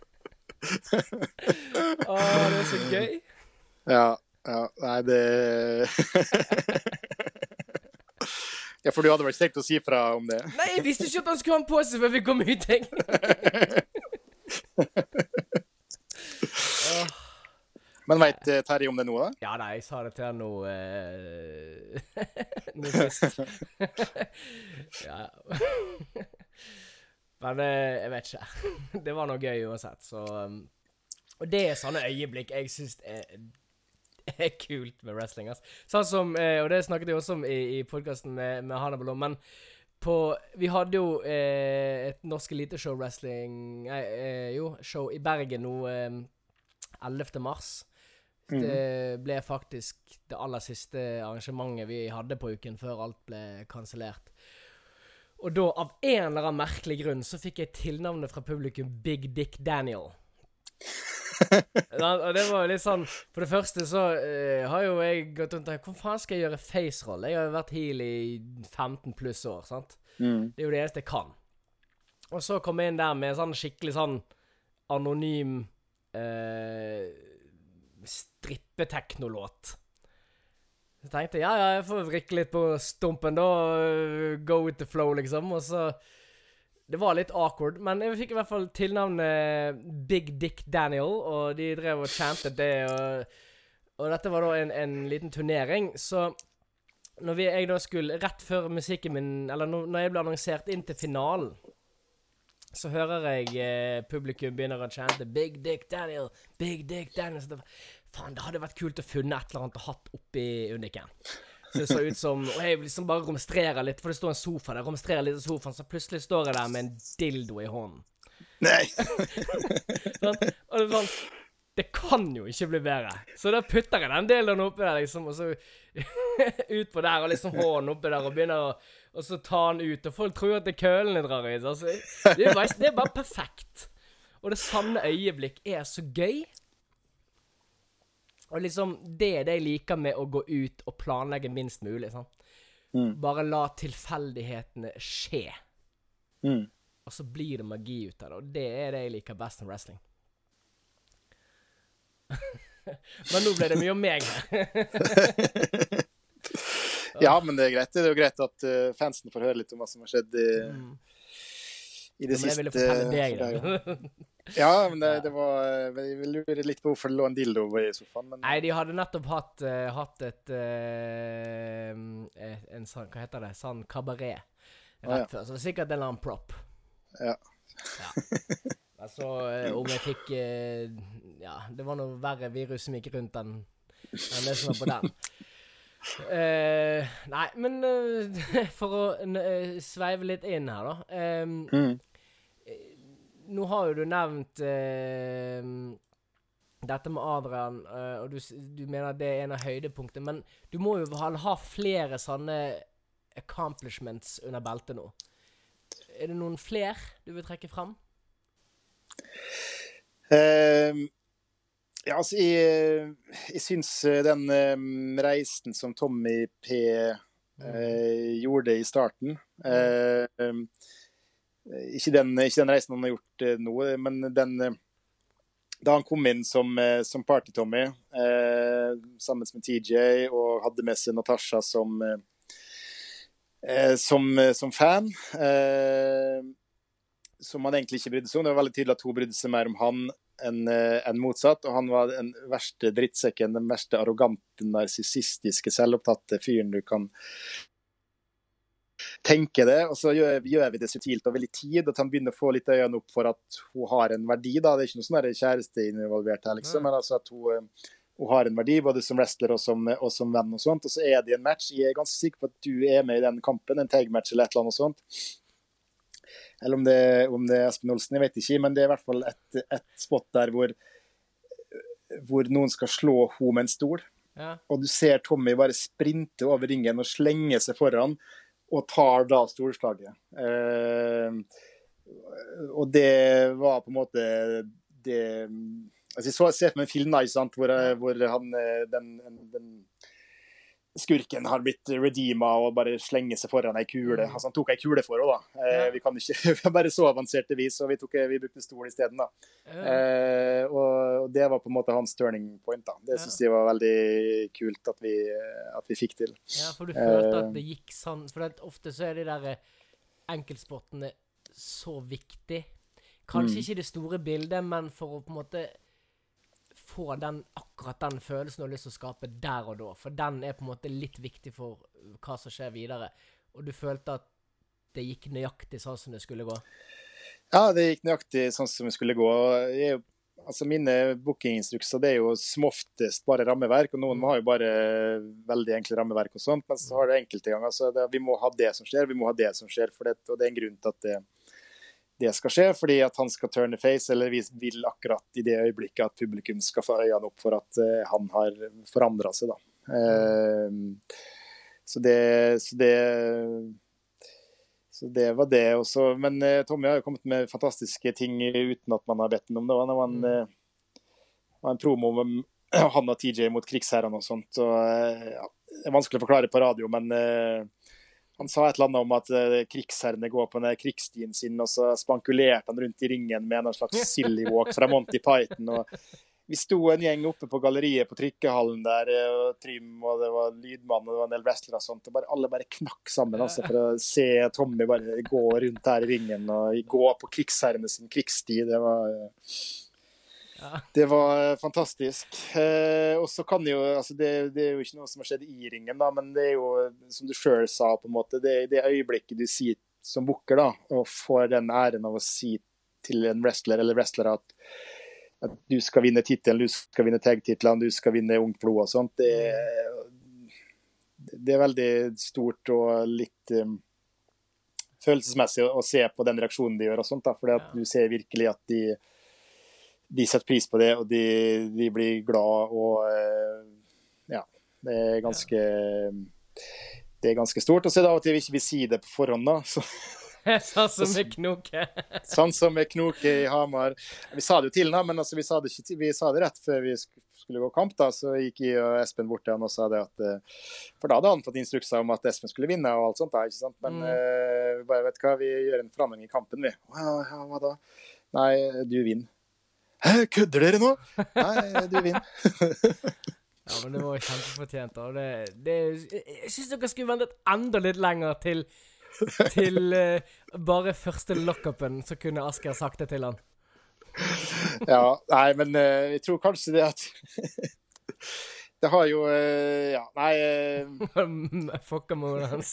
Å, det er så gøy. Ja, ja, nei, det Ja, for du hadde vel tenkt å si fra om det? Nei, jeg visste ikke at han skulle ha den på seg før vi kom ut, jeg. Åh. Men vet eh, Terje om det nå, da? Ja, nei, jeg sa det til han nå eh, nå sist. Ja. Men eh, jeg vet ikke. Det var noe gøy uansett, så um, og det er sånne øyeblikk jeg synes er, er kult med wrestling, altså. Sånn som, eh, og det snakket jeg også om i, i podcasten med, med Hannibal, men på, vi hadde jo eh, et norsk eliteshow wrestling, nei, eh, jo, show i Bergen nå eh, ellevte mars. Det ble faktisk det aller siste arrangementet vi hadde på uken før alt ble kansellert. Og da, av en eller annen merkelig grunn, så fikk jeg tilnavnet fra publikum Big Dick Daniel. Og det var jo litt sånn, for det første så uh, har jo jeg gått rundt og hvor faen skal jeg gjøre face-roll? Jeg har jo vært heel i femten pluss år, sant? Mm. Det er jo det eneste jeg kan. Og så kom jeg inn der med en sånn skikkelig sånn anonym uh, strippeteknolåt. Så tenkte jeg, ja, ja, jeg får vrikke litt på stumpen da, go with the flow, liksom, og så, det var litt awkward, men jeg fikk i hvert fall tilnavnet Big Dick Daniel, og de drev og chantet det, og, og dette var da en, en liten turnering, så når vi, jeg da skulle, rett før musikken min, eller når, når jeg ble annonsert inn til finalen, så hører jeg eh, publikum begynner å chante Big Dick Daniel, Big Dick Daniel. Så det, faen, det hadde vært kult å funne et eller annet å hatt oppi undiken. Så det så ut som, og jeg liksom bare romstrerer litt, for det står en sofa der, romstrerer litt i sofaen, så plutselig står jeg der med en dildo i hånden. Nei. Sånn, og det er sånn, det kan jo ikke bli bedre. Så da putter jeg den delen oppi der, liksom, og så ut på der, og liksom hånden oppi der, og begynner å, og så ta den ut, og folk tror at det er kølene drar ut. Altså, det, er bare, det er bare perfekt. Og det sanne øyeblikk er så gøy. Og liksom, det er det jeg liker med å gå ut og planlegge minst mulig, sånn. Mm. Bare la tilfeldighetene skje. Mm. Og så blir det magi ut av det, og det er det jeg liker best med wrestling. Men nå ble det mye om meg her. Ja, men det er greit. Det er jo greit at uh, fansen får høre litt om hva som har skjedd i, Mm. i det Ja, men siste. jeg ville fortelle deg for deg, det. ja. Ja, men det, det var Jeg lurer litt på hvorfor det lå en dildo i sofaen. Men, Nei, de hadde nettopp hatt, uh, hatt et, uh, en sånn, hva heter det, sånn kabaret rett Ah, ja. før. Så det var sikkert en eller annen prop. Ja. Ja. Altså, uh, om jeg fikk, uh, ja, det var noe verre virus som gikk rundt enn enn det som var på den. Uh, nei, men uh, for å uh, sveive litt inn her da, um, Mm. nå har jo du nevnt eh, dette med Adrian, eh, og du, du mener det er en av høydepunktene, men du må jo ha, ha flere sånne accomplishments under beltet nå. Er det noen flere du vil trekke frem? Uh, ja, altså, jeg, jeg synes den um, reisen som Tommy P uh, gjorde i starten, uh, um, ikke, den, ikke den reisen han har gjort uh, nå, men den, uh, da han kom inn som, uh, som Party-Tommy, uh, sammen med T J, og hadde med seg Natasha som, uh, som, uh, som fan, uh, som han egentlig ikke brydde seg om. Det var veldig tydelig at hun brydde seg mer om han enn, enn motsatt, og han var den verste drittsekken, den verste arrogante, narsissistiske, selvopptatte fyren du kan tenke det, og så gjør, gjør vi det subtilt og veldig tid, at han begynner å få litt øynene opp for at hun har en verdi, da. Det er ikke noe sånn der kjæreste involvert her, liksom, men altså at hun, hun har en verdi, både som wrestler og som, og som venn og sånt, og så er det en match. Jeg er ganske sikker på at du er med i den kampen, en tag-match eller et eller annet og sånt. Eller om det, om det er Espen Olsen, jeg vet ikke, men det er i hvert fall et, et spot der hvor, hvor noen skal slå ho med en stol, ja. Og du ser Tommy bare sprinte over ringen og slenge seg foran, og tar da stolslaget. Eh, og det var på en måte det, altså jeg så, ser for meg en film, ikke sant, hvor, hvor han, den, den skurken har blitt redeemet og bare slenger seg foran ei kule. Altså han tok ei kule for henne da. Eh, ja. Vi kan ikke, vi bare så avanserte vis, og vi, tok, vi brukte stol i stedet da. Ja. Eh, og det var på en måte hans turning point da. Det ja. Synes jeg var veldig kult at vi, at vi fikk til. Ja, for du følte eh, at det gikk sånn, for at ofte så er de der enkeltsportene så viktig. Kanskje mm. ikke det store bildet, men for å på en måte få den, akkurat den følelsen du har lyst til å skape der og da, for den er på en måte litt viktig for hva som skjer videre, og du følte at det gikk nøyaktig sånn som det skulle gå? Ja, det gikk nøyaktig sånn som det skulle gå. Jeg, altså mine bookinginstrukser, det er jo som oftest bare rammeverk, og noen har jo bare veldig enkle rammeverk og sånt, men så har det enkelte ganger, så det, vi må ha det som skjer, vi må ha det som skjer, for det, og det er en grunn til at det det skal skje, fordi at han skal turn the face, eller vi vil akkurat i det øyeblikket at publikum skal få øynene opp for at uh, han har forandret seg da. Uh, så, det, så det så det var det også, men uh, Tommy har jo kommet med fantastiske ting uten at man har bedt ham om det. Det var en, uh, var en promo med han og T J mot krigsherrene og sånt, og uh, ja, det er vanskelig å forklare på radio, men uh, han sa et eller annet om at uh, krigsherrene går på den krigsstien sin, og så spankulerte han rundt i ringen med en slags silly walk fra Monty Python. Og vi sto en gjeng oppe på galleriet på trykkehallen der, og Trym, og det var lydmann, og det var en del wrestlere og sånt, og bare, alle bare knakk sammen altså, for å se Tommy bare gå rundt her i ringen og gå på krigsherrene sin krigssti. Det var... Uh, Ja. Det var fantastisk. Eh, og så kan jo, altså det, det er jo ikke noe som har skjedd i ringen da, men det er jo, som du selv sa på en måte, det, det øyeblikket du sier som booker da, og får den æren av å si til en wrestler eller wrestler at, at du skal vinne titelen, du skal vinne tag-titelen, du skal vinne ungt blod og sånt, det, det er veldig stort og litt um, følelsesmessig å, å se på den reaksjonen de gjør og sånt da, fordi at du ser virkelig at de de setter pris på det, og de, de blir glad, og ja, det er ganske det er ganske stort, og så er det av og til vi ikke vil si det på forhånd da, så, sånn som med Knoke sånn som med Knoke i Hamar, vi sa det jo til da, men altså, vi, sa det ikke, vi sa det rett før vi skulle gå kamp da, så gikk jeg og Espen bort til han og sa det at, for da hadde han fått instrukser om at Espen skulle vinne og alt sånt da, ikke sant, men mm. uh, bare vet hva, vi gjør en forandring i kampen vi, ja, ja, hva da? Nei, du vinner. Hæ, kødder dere nå? Nei, du vinner. Ja, men det var kjempefortjent da. Det, det, jeg synes dere skulle ventet enda litt lenger til, til uh, bare første lock-upen, så kunne Asker sagt det til han. Ja, nei, men uh, jeg tror kanskje det at det har jo, uh, ja, nei... Uh... Fucker med hans.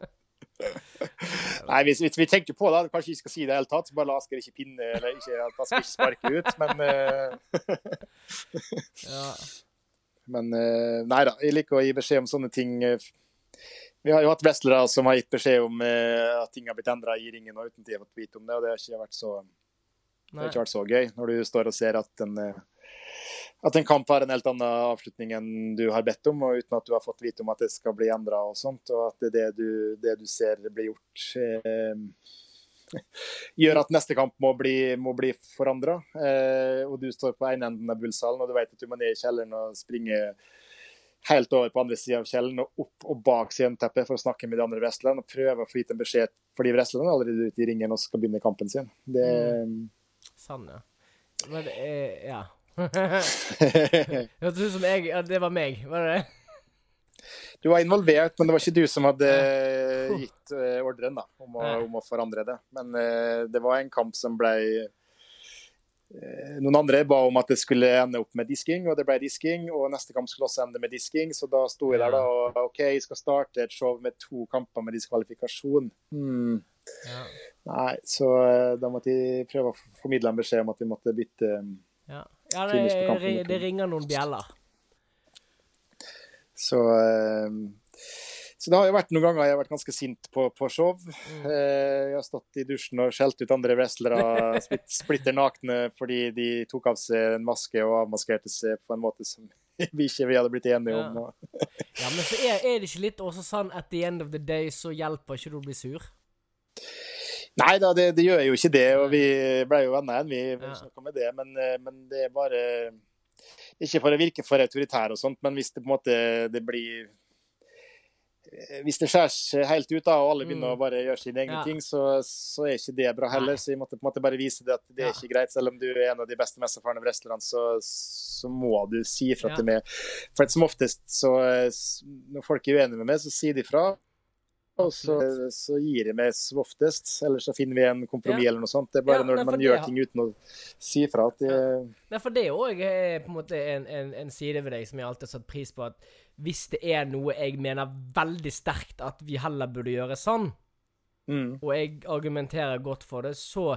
Nei, vi, vi, vi tenker på det, kanskje ikke skal si det helt tatt, bare la Asker ikke pinne, eller ikke, at Asker ikke sparke ut, men uh, ja. Men uh, nei da, jeg liker å gi beskjed om sånne ting. Vi har jo hatt wrestlere som har gitt beskjed om uh, at ting har blitt endret i ringen, og uten tid har fått vite om det, og det har ikke vært så Det har ikke vært så gøy når du står og ser at en, at en kamp har en helt annen avslutning enn du har bedt om, og uten at du har fått vite om at det skal bli endret og sånt, og at det du, det du ser blir gjort eh, gjør at neste kamp må bli, må bli forandret. Eh, og du står på en enden av bullsalen, og du vet at du må ned i kjelleren og springe helt over på andre siden av kjelleren og opp og bak sceneteppet for å snakke med de andre wrestlerne og prøve å få gitt en beskjed, fordi wrestlerne er allerede ute i ringen og skal begynne kampen sin. Det mm. Sann, ja. Men det er, ja. Det hørtes ut som jeg, ja, det var meg, var det det? Du var involvert, men det var ikke du som hadde gitt uh, ordren da, om å, om å forandre det. Men uh, det var en kamp som ble... Noen andre ba om at det skulle ende opp med disking, og det ble disking, og neste kamp skulle også ende med disking, så da sto jeg der da, og ok, jeg skal starte et show med to kamper med diskvalifikasjon. Hmm. Ja. Nei, så da måtte jeg prøve å formidle en beskjed om at vi måtte bytte ja. Ja, det, det, det ringer noen bjeller. Så... Um, Så det har jo vært noen ganger jeg har vært ganske sint på, på show. Mm. Jeg har stått i dusjen og skjelt ut andre wrestlere, splitter nakne, fordi de tok av seg en maske og avmaskerte seg på en måte som vi ikke vi hadde blitt enige ja. om. Ja, men så er, er det ikke litt også sånn at the end of the day så hjelper ikke du å bli sur? Nei da, det, det gjør jo ikke det, og vi ble jo venner igjen, vi ja. snakket med det, men, men det er bare, ikke for å virke for autoritær og sånt, men hvis det på en måte det blir... Hvis det skjærs helt ut da, og alle begynner mm. å bare gjøre sine egne ja. ting, så, så er ikke det bra heller. Så jeg måtte på en måte bare vise det at det er ikke greit. Selv om du er en av de beste mest erfarne wrestlerne, så, så må du si fra ja. til meg. For som oftest, så, når folk er uenige med meg, så sier de fra. Og så, så gir de meg som oftest. Eller så finner vi en kompromiss ja. eller noe sånt. Det er bare ja, når man gjør ting uten å si fra. At det... ja. Nei, for det også er på en måte en, en, en side ved deg som jeg alltid har satt pris på, at hvis det er noe jeg mener veldig sterkt at vi heller burde gjøre sånn, mm. og jeg argumenterer godt for det, så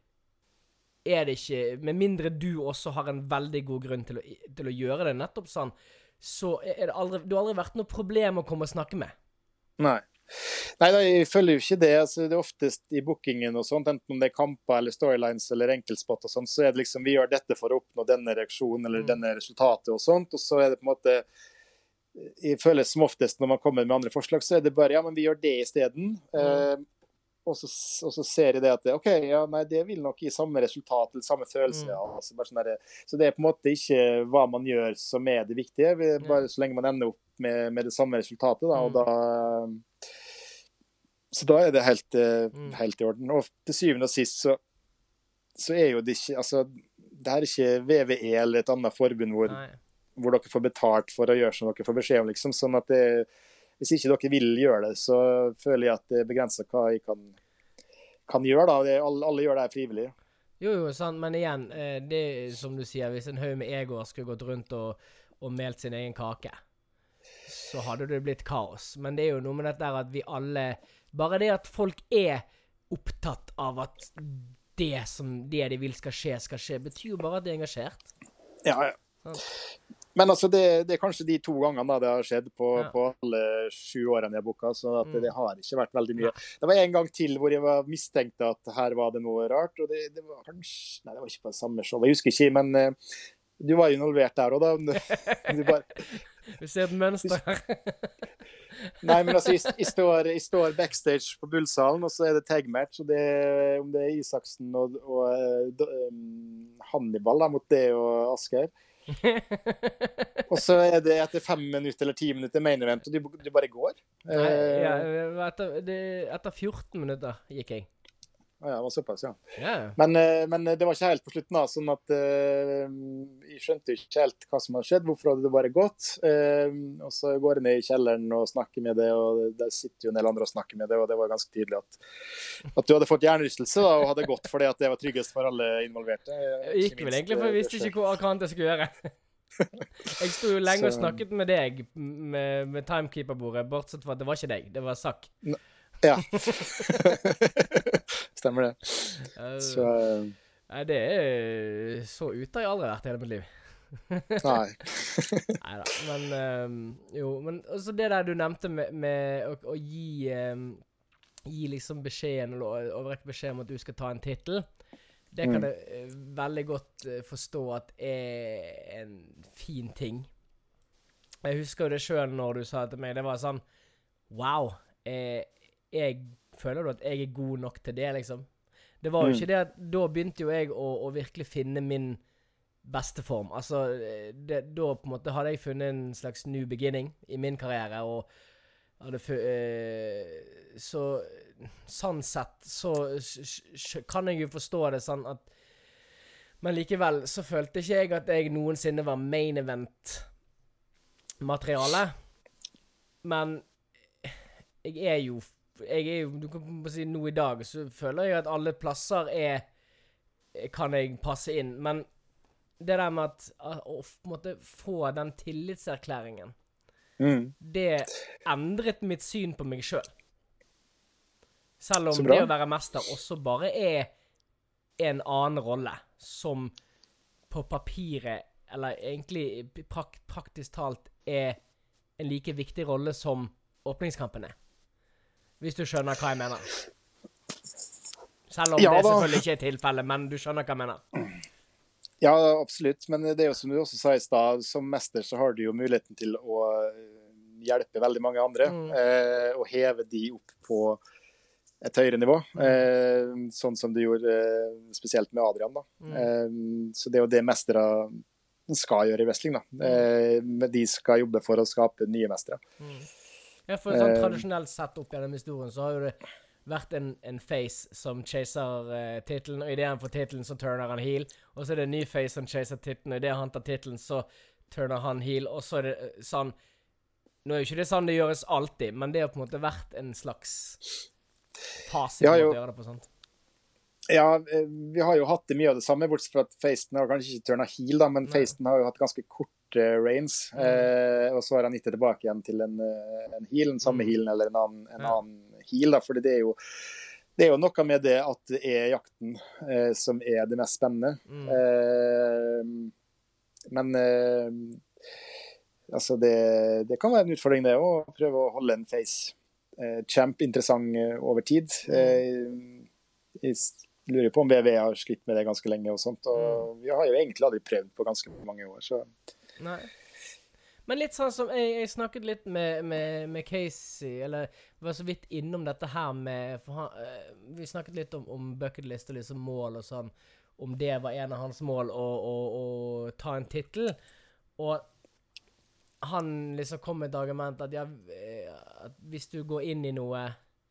er det ikke, med mindre du også har en veldig god grunn til å, til å gjøre det nettopp sånn, så er det aldri, du har aldri vært noe problem å komme og snakke med. Nei. Nei, da, jeg føler jo ikke det. Altså, det er oftest i bookingen og sånt, enten om det er kamper eller storylines eller enkeltspot og sånt, så er det liksom, vi gjør dette for å oppnå denne reaksjonen eller mm. denne resultatet og sånt, og så er det på en måte jeg føler som oftest når man kommer med andre forslag, så er det bare, ja, men vi gjør det i stedet. Mm. Eh, og, så, og så ser jeg det at, det, ok, ja, nei, det vil nok gi samme resultat, eller samme følelse. Mm. Ja, altså, bare sånn der, så det er på en måte ikke hva man gjør som er det viktige, vi, bare så lenge man ender opp med, med det samme resultatet, da, og da, så da er det helt, mm. helt i orden. Og til syvende og sist, så, så er jo det ikke, altså, det her er ikke V V E eller et annet forbund hvor nei. hvor dere får betalt for å gjøre som dere får beskjed om, liksom. Sånn at det, hvis ikke dere vil gjøre det, så føler jeg at det begrenser hva jeg kan, kan gjøre, da. Det, alle, alle gjør det her frivillig. Jo, jo, sant, men igjen, det som du sier, hvis en haug med egoer skulle gått rundt og, og melt sin egen kake, så hadde det blitt kaos. Men det er jo noe med dette der at vi alle, bare det at folk er opptatt av at det som det de vil skal skje, skal skje, betyr jo bare at de er engasjert. Ja, ja. Sånn. Men altså, det, det er kanskje de to gangene da det har skjedd på, ja. på alle sju årene jeg boka, så at mm. det har ikke vært veldig mye. Det var en gang til hvor jeg var mistenkt at her var det noe rart, og det, det var kanskje, nei, det var ikke på samme show, jeg husker ikke, men uh, du var jo involvert der også da. Du bare... Vi ser et mønster her. Nei, men altså, jeg, jeg, står, jeg står backstage på Bullsalen, og så er det tag-match, og det, om det er Isaksen og, og um, Hannibal da, mot det og Asger. Og så er det etter fem minutter eller ti minutter main event, og du, du bare går. Nei, ja, etter, det, etter fjorten minutter gikk jeg. Ja, det var såpass, ja. Yeah. Men, men det var ikke helt på slutten da, sånn at uh, jeg skjønte ikke helt hva som hadde skjedd, hvorfor hadde det bare gått. Uh, og så går jeg ned i kjelleren og snakker med det, og der sitter jo en del andre og snakker med det, og det var ganske tydelig at, at du hadde fått hjernerystelse da, og hadde gått for det at det var tryggest for alle involverte. Jeg gikk vel egentlig, for jeg visste ikke hva annet jeg skulle gjøre. Jeg stod jo lenge og snakket med deg med, med timekeeper-bordet, bortsett fra at det var ikke deg, det var Zack. Ja. Stemmer det. Uh, så uh, Nei, det er så ute har jeg aldri vært i hele mitt liv. Nei. Neida, men um, jo, men også det der du nevnte med, med å, å gi um, gi liksom beskjeden, eller overrekke beskjed om at du skal ta en titel, Det kan jeg eh, veldig godt eh, forstå at er en fin ting. Jeg husker jo det selv når du sa det til meg. Det var sånn, wow, eh, jeg føler du at jeg er god nok til det, liksom? Det var jo Mm. ikke det at da begynte jo jeg å, å virkelig finne min beste form. Altså, det, da på en måte hadde jeg funnet en slags new beginning i min karriere, og hadde fu- eh, så sånn sett så sj- sj- kan jeg jo forstå det sånn at, men likevel så følte ikke jeg at jeg noensinne var main event materiale, men jeg er jo jeg er jo, du kan bare si nå i dag, så føler jeg at alle plasser er, kan jeg passe inn, men det der med at, å på en måte få den tillitserklæringen, Mm. det endret mitt syn på meg selv. Selv Så om bra. det å være mester også bare er en annen rolle, som på papiret, eller egentlig prak praktisk talt, er en like viktig rolle som åpningskampen er. Hvis du skjønner hva jeg mener. Selv om Ja, det da. selvfølgelig ikke er tilfellet, men du skjønner hva jeg mener. Ja, absolutt. Men det er jo som du også sa i stad, som mester så har du jo muligheten til å hjelpe veldig mange andre, Mm. eh, og heve de opp på et høyere nivå, eh, sånn som du gjorde eh, spesielt med Adrian. Da. Mm. Eh, så det er jo det mestere skal gjøre i wrestling. Da. Eh, men de skal jobbe for å skape nye mestere. Mm. Ja, for sånn Eh. tradisjonelt sett opp gjennom historien, så har jo det vært en, en face som chaser uh, titlen, og i det han får titlen, så turner han heel, og så er det en ny face som chaser titlen, og i det han tar titlen, så turner han heel, og så er det uh, sånn, nå er jo ikke det sånn det gjøres alltid, men det har på en måte vært en slags fase Ja, på jo. å gjøre det på sånt. Ja, eh, vi har jo hatt det mye av det samme, bortsett fra at Fasten har kanskje ikke turnet heel, da, men Nei. Fasten har jo hatt ganske korte reigns, Mm. eh, og så har han gitt det tilbake igjen til en, eh, en heel, den samme Mm. healen eller en annen, en Ja. annen heel, da, fordi det er jo det er jo noe med det at det er jakten eh, som er det mest spennende. Mm. Eh, men eh, altså det, det kan være en utfordring det å prøve å holde en face eh, champ interessant eh, over tid. Eh, jeg s- lurer på om V V har slitt med det ganske lenge og sånt, og vi har jo egentlig aldri prøvd på ganske mange år, så Nei. Men litt sånn som, jeg, jeg snakket litt med, med, med Casey, eller var så vidt innom dette her med, for han, eh, vi snakket litt om, om bucket list og liksom mål og sånn, om det var en av hans mål å, å, å ta en titel, og han liksom kom med et argument at, ja, eh, at hvis du går inn i noe,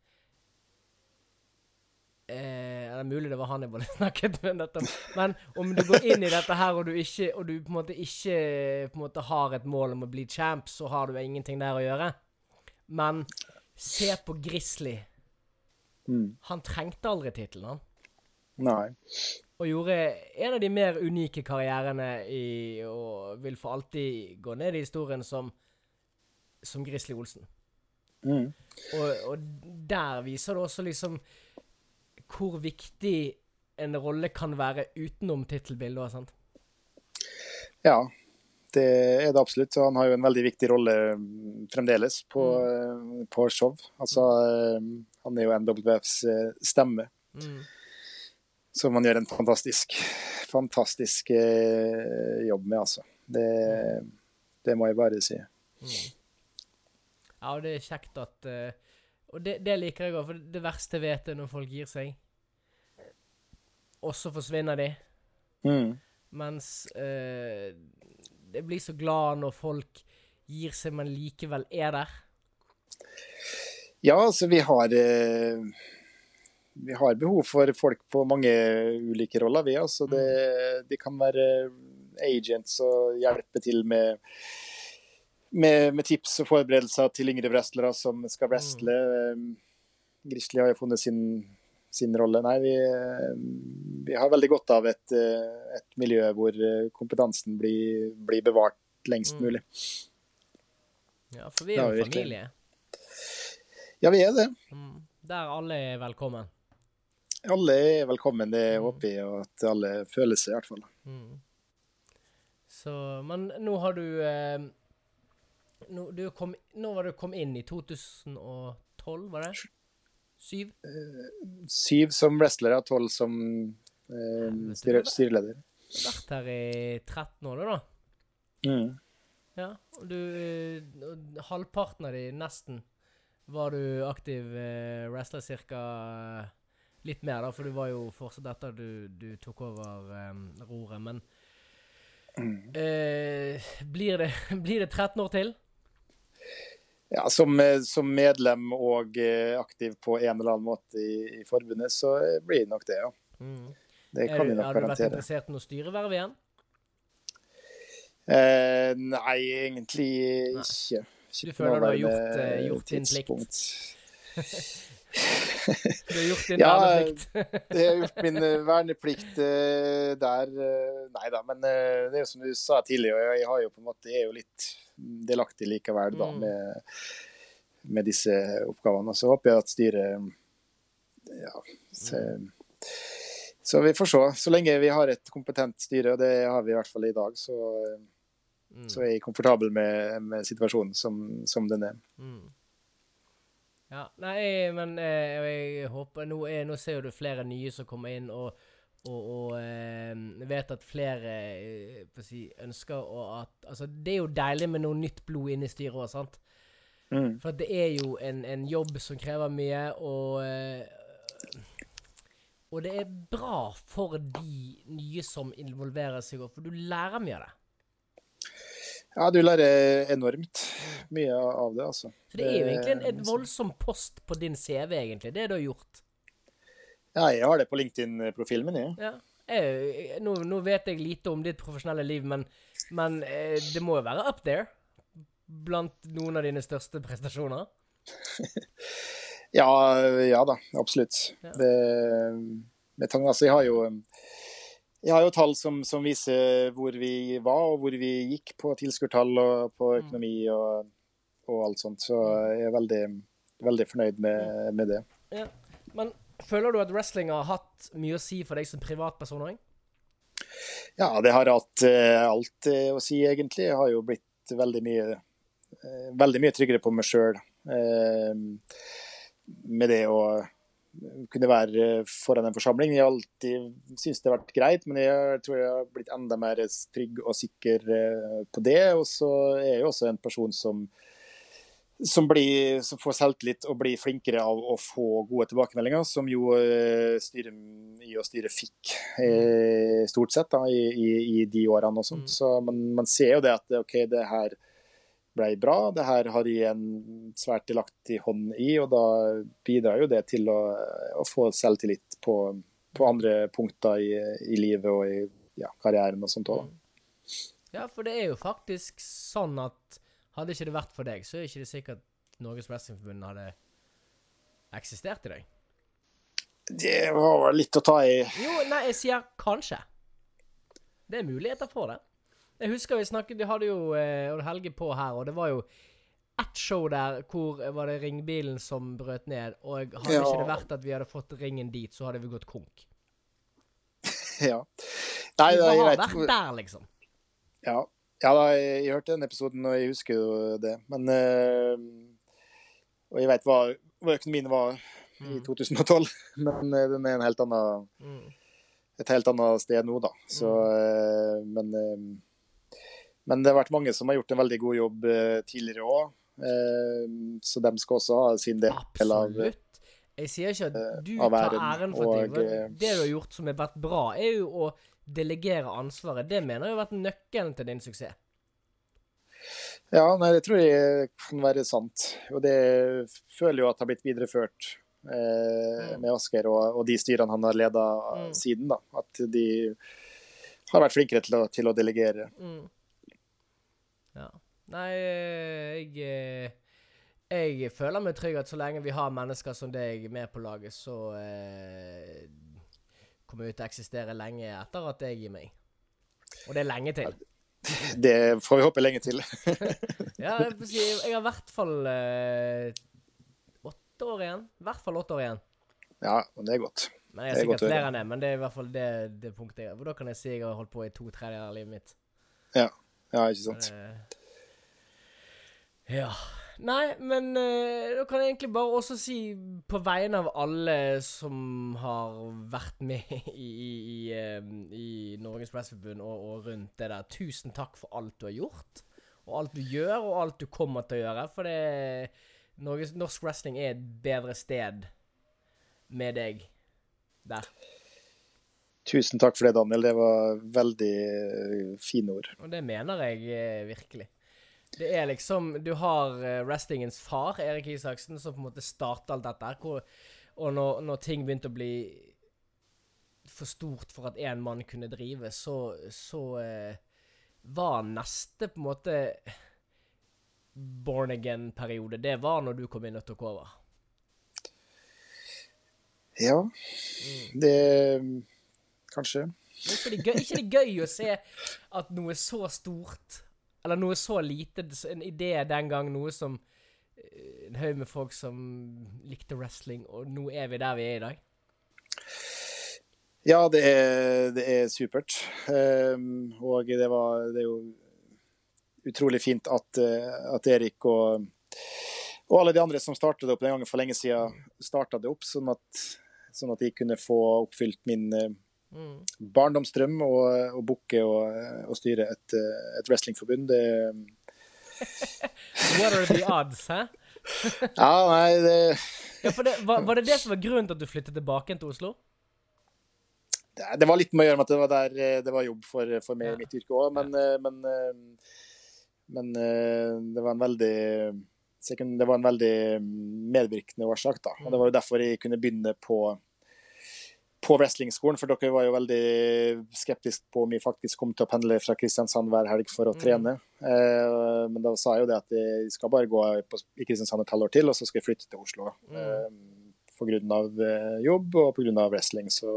Eh, er det mulig det var han jeg bare snakket med dette om? Men om du går inn i dette her, og du ikke, og du på en måte ikke på en måte har et mål om å bli champ, så har du ingenting der å gjøre. Men se på Grizzly. mm. Han trengte aldri titelen, han. Nei. Og gjorde en av de mer unike karrierene i, og vil for alltid gå ned i historien som, som Grizzly Olsen. Mm. Og, og der viser det også liksom hvor viktig en rolle kan være utenom titelbildet og sånt. Ja, det er det absolutt. Og han har jo en veldig viktig rolle mm, fremdeles på, Mm. eh, på show. Altså, eh, han er jo N W Fs eh, stemme, Mm. som han gjør en fantastisk, fantastisk eh, jobb med, altså. Det, det må jeg bare si. Mm. Ja, og det er kjekt at eh, og det, det liker jeg også, for det verste vet jeg når folk gir seg. Og så forsvinner de. Mm. Mens eh, det blir så glad når folk gir seg, men likevel er der. Ja, altså vi har eh, vi har behov for folk på mange ulike roller, vi. Altså det, de kan være agents og hjelpe til med Med, med tips og forberedelser til yngre wrestlere som skal wrestle. Mm. Grizzly har jo funnet sin, sin rolle. Nei, vi, vi har veldig godt av et, et miljø hvor kompetansen blir, blir bevart lengst Mm. mulig. Ja, for vi er Ja, jo en virkelig. familie. Ja, vi er det. Mm. Der alle er velkommen. Alle er velkommen, det Mm. håper jeg, og at alle føler seg i hvert fall. Mm. Så, men nå har du eh, nå, du kom, nå var du kom inn i to tusen og tolv, var det? Syv? Syv som wrestlere, tolv som eh, styre, styreleder. Du har vært her i tretten år, du da. Mm. Ja, og du, uh, halvparten av de nesten, var du aktiv uh, wrestler cirka uh, litt mer da, for du var jo fortsatt etter du, du tok over um, roret, men mm. uh, blir, det, blir det tretten år til? Ja, som, som medlem og uh, aktiv på en eller annen måte i, i forbundet, så blir det nok det, ja. Mm. Det kan vi nok garantere. Har du vært interessert i noe styreverv igjen? Eh, nei, egentlig nei. Ikke. Du føler du har gjort, uh, gjort din plikt? Du har gjort din ja, verneplikt? Jeg har gjort min verneplikt uh, der. Uh, nei da, men uh, det er jo som du sa tidligere, jeg, jeg har jo på en måte, jeg er jo litt delaktig likevel da, mm. med, med disse oppgavene. Og så håper jeg at styret, ja, så, så vi får se. Så lenge vi har et kompetent styre, og det har vi i hvert fall i dag, så... Mm. Så er jeg komfortabel med, med situasjonen som, som den er. Mm. Ja, nei, men eh, jeg håper, nå, er, nå ser du flere nye som kommer inn, og, og, og eh, vet at flere eh, si, ønsker å at, altså det er jo deilig med noe nytt blod inn i styret også, sant? Mm. For det er jo en, en jobb som krever mye, og, eh, og det er bra for de nye som involverer seg, for du lærer mye av det. Ja, du lærer enormt mye av det, altså. Så det er jo egentlig en, en voldsom post på din C V, egentlig, det du har gjort. Ja, jeg har det på LinkedIn-profilen min, ja. Ja. Jeg, nå, nå vet jeg lite om ditt profesjonelle liv, men, men eh, det må jo være up there blant noen av dine største prestasjoner. ja, ja da, absolutt. Ja. Det, med tanke, altså, jeg har jo... Jeg har jo tall som, som viser hvor vi var, og hvor vi gikk på tilskuertall og på økonomi og, og alt sånt. Så jeg er veldig, veldig fornøyd med, med det. Ja. Men føler du at wrestling har hatt mye å si for deg som privatperson også? Ja, det har hatt uh, alt uh, å si egentlig. Jeg har jo blitt veldig mye, uh, veldig mye tryggere på meg selv uh, med det å kunne være foran en forsamling. Jeg har alltid synes det har vært greit, men jeg tror jeg har blitt enda mer trygg og sikker på det. Og så er jeg også en person som, som, blir, som får selvtillit og blir flinkere av å få gode tilbakemeldinger, som jo styret i og styret fikk stort sett da, i, i, i de årene og sånt. Så man, man ser jo det at ok, det her ble bra. Det her har jeg en svært delaktig hånd i, og da bidrar jo det til å, å få selvtillit på, på andre punkter i, i livet og i ja, karrieren og sånt også. Ja, for det er jo faktisk sånn at hadde ikke det vært for deg, så er ikke det sikkert Norges Wrestlingforbund hadde eksistert i deg. Det var litt å ta i. Jo, nei, jeg sier kanskje. Det er muligheter for det. Jeg husker vi snakket, vi hadde jo eh, Helge på her, og det var jo et show der hvor var det ringbilen som brøt ned, og hadde ja. ikke det vært at vi hadde fått ringen dit, så hadde vi gått konk. Ja. Nei, vi da, har jeg vært vet. Der, liksom. Ja, ja da, jeg, jeg hørte den episoden, og jeg husker jo det. Men, øh, og jeg vet hva, hva økonomien var mm. i to tusen og tolv, men øh, den er en helt annen, mm. et helt annet sted nå, da. Så, øh, men... Øh, Men det har vært mange som har gjort en veldig god jobb uh, tidligere også, uh, så de skal også ha sin del av Absolutt. Jeg sier ikke at du uh, tar æren for og, ting. Det du har gjort som har vært bra, er jo å delegere ansvaret. Det mener jeg har vært nøkkelen til din suksess. Ja, nei, det tror jeg kan være sant. Og det føler jeg at har blitt videreført uh, mm. med Asger og, og de styrene han har ledet mm. siden, da. At de har vært flinkere til å, til å delegere. Mm. Ja. Nei, jeg, jeg føler meg trygg at så lenge vi har mennesker som deg med på laget, så eh, kommer vi til å eksistere lenge etter at jeg gir meg. Og det er lenge til. Det får vi håpe lenge til. Ja, jeg, jeg har i hvert fall eh, åtte år igjen. I hvert fall åtte år igjen. Ja, men det er godt. Men jeg er sikkert flere enn det, men det er i hvert fall det, det punktet jeg. For da kan jeg si jeg har holdt på i to tredjedeler av livet mitt. Ja. Ja, ikke sant. Uh, ja. Nei, men uh, da kan jeg egentlig bare også si på vegne av alle som har vært med i, i, i, um, i Norges Wrestlingforbund og, og rundt det der. Tusen takk for alt du har gjort, og alt du gjør, og alt du kommer til å gjøre. For det Norges, norsk wrestling er et bedre sted med deg der. Tusen takk for det, Daniel. Det var veldig fine ord. Og det mener jeg eh, virkelig. Det er liksom, du har uh, wrestlingens far, Erik Isaksen, som på en måte startet alt dette her, hvor, og når, når ting begynte å bli for stort for at en mann kunne drive, så, så uh, var neste på en måte born again-periode, det var når du kom inn og tok over. Ja, mm. det kanskje. Ikke det, gøy, ikke det gøy å se at noe så stort eller noe så lite, en idé den gang, noe som en haug med folk som likte wrestling, og nå er vi der vi er i dag. Ja, det er, det er supert. Um, og det, var, det er jo utrolig fint at, at Erik og, og alle de andre som startet det opp den gangen for lenge siden, startet det opp, sånn at, sånn at de kunne få oppfylt min Mm. barndomsdrøm og, og bukke og, og styre et, et wrestlingforbund. Det... What are the odds, hæ? ja, nei, det... ja, for det var, var det det som var grunnen til at du flyttet tilbake til Oslo? Det, det var litt med å gjøre med at det var der det var jobb for, for meg i ja. mitt yrke også, men, ja. men, men det var en veldig det var en veldig medvirkende årsak da, og det var jo derfor jeg kunne begynne på på wrestlingskolen, for dere var jo veldig skeptisk på om jeg faktisk kom til å pendle fra Kristiansand hver helg for å trene. Mm. Eh, men da sa jeg jo det at jeg skal bare gå på, i Kristiansand et halvår til, og så skal jeg flytte til Oslo. Mm. Eh, på grunn av eh, jobb og på grunn av wrestling, så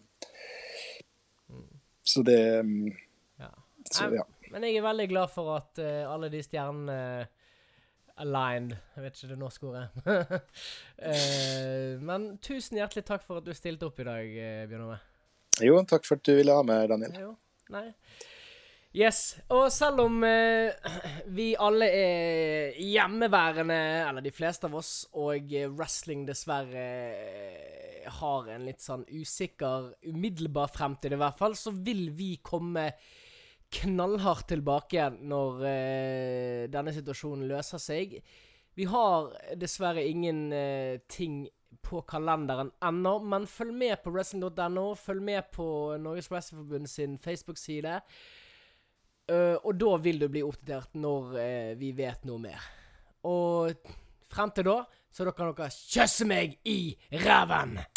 mm. så det ja. Så, ja. Men jeg er veldig glad for at uh, alle de stjernene uh, aligned, jeg vet ikke det norske ordet. uh, men tusen hjertelig takk for at du stilte opp i dag, uh, Bjørn Ove. Jo, takk for at du ville ha med, Daniel. Jo, nei. Yes, og selv om uh, vi alle er hjemmeværende, eller de fleste av oss, og wrestling dessverre uh, har en litt sånn usikker, umiddelbar fremtid i hvert fall, så vil vi komme knallhardt tilbake igjen når uh, denne situasjonen løser seg. Vi har dessverre ingen uh, ting på kalenderen ennå, men følg med på wrestling punktum no, følg med på Norges Wrestlingforbund sin Facebook-side, uh, og da vil du bli oppdatert når uh, vi vet noe mer. Og frem til da, så da kan dere kjøsse meg i ræven!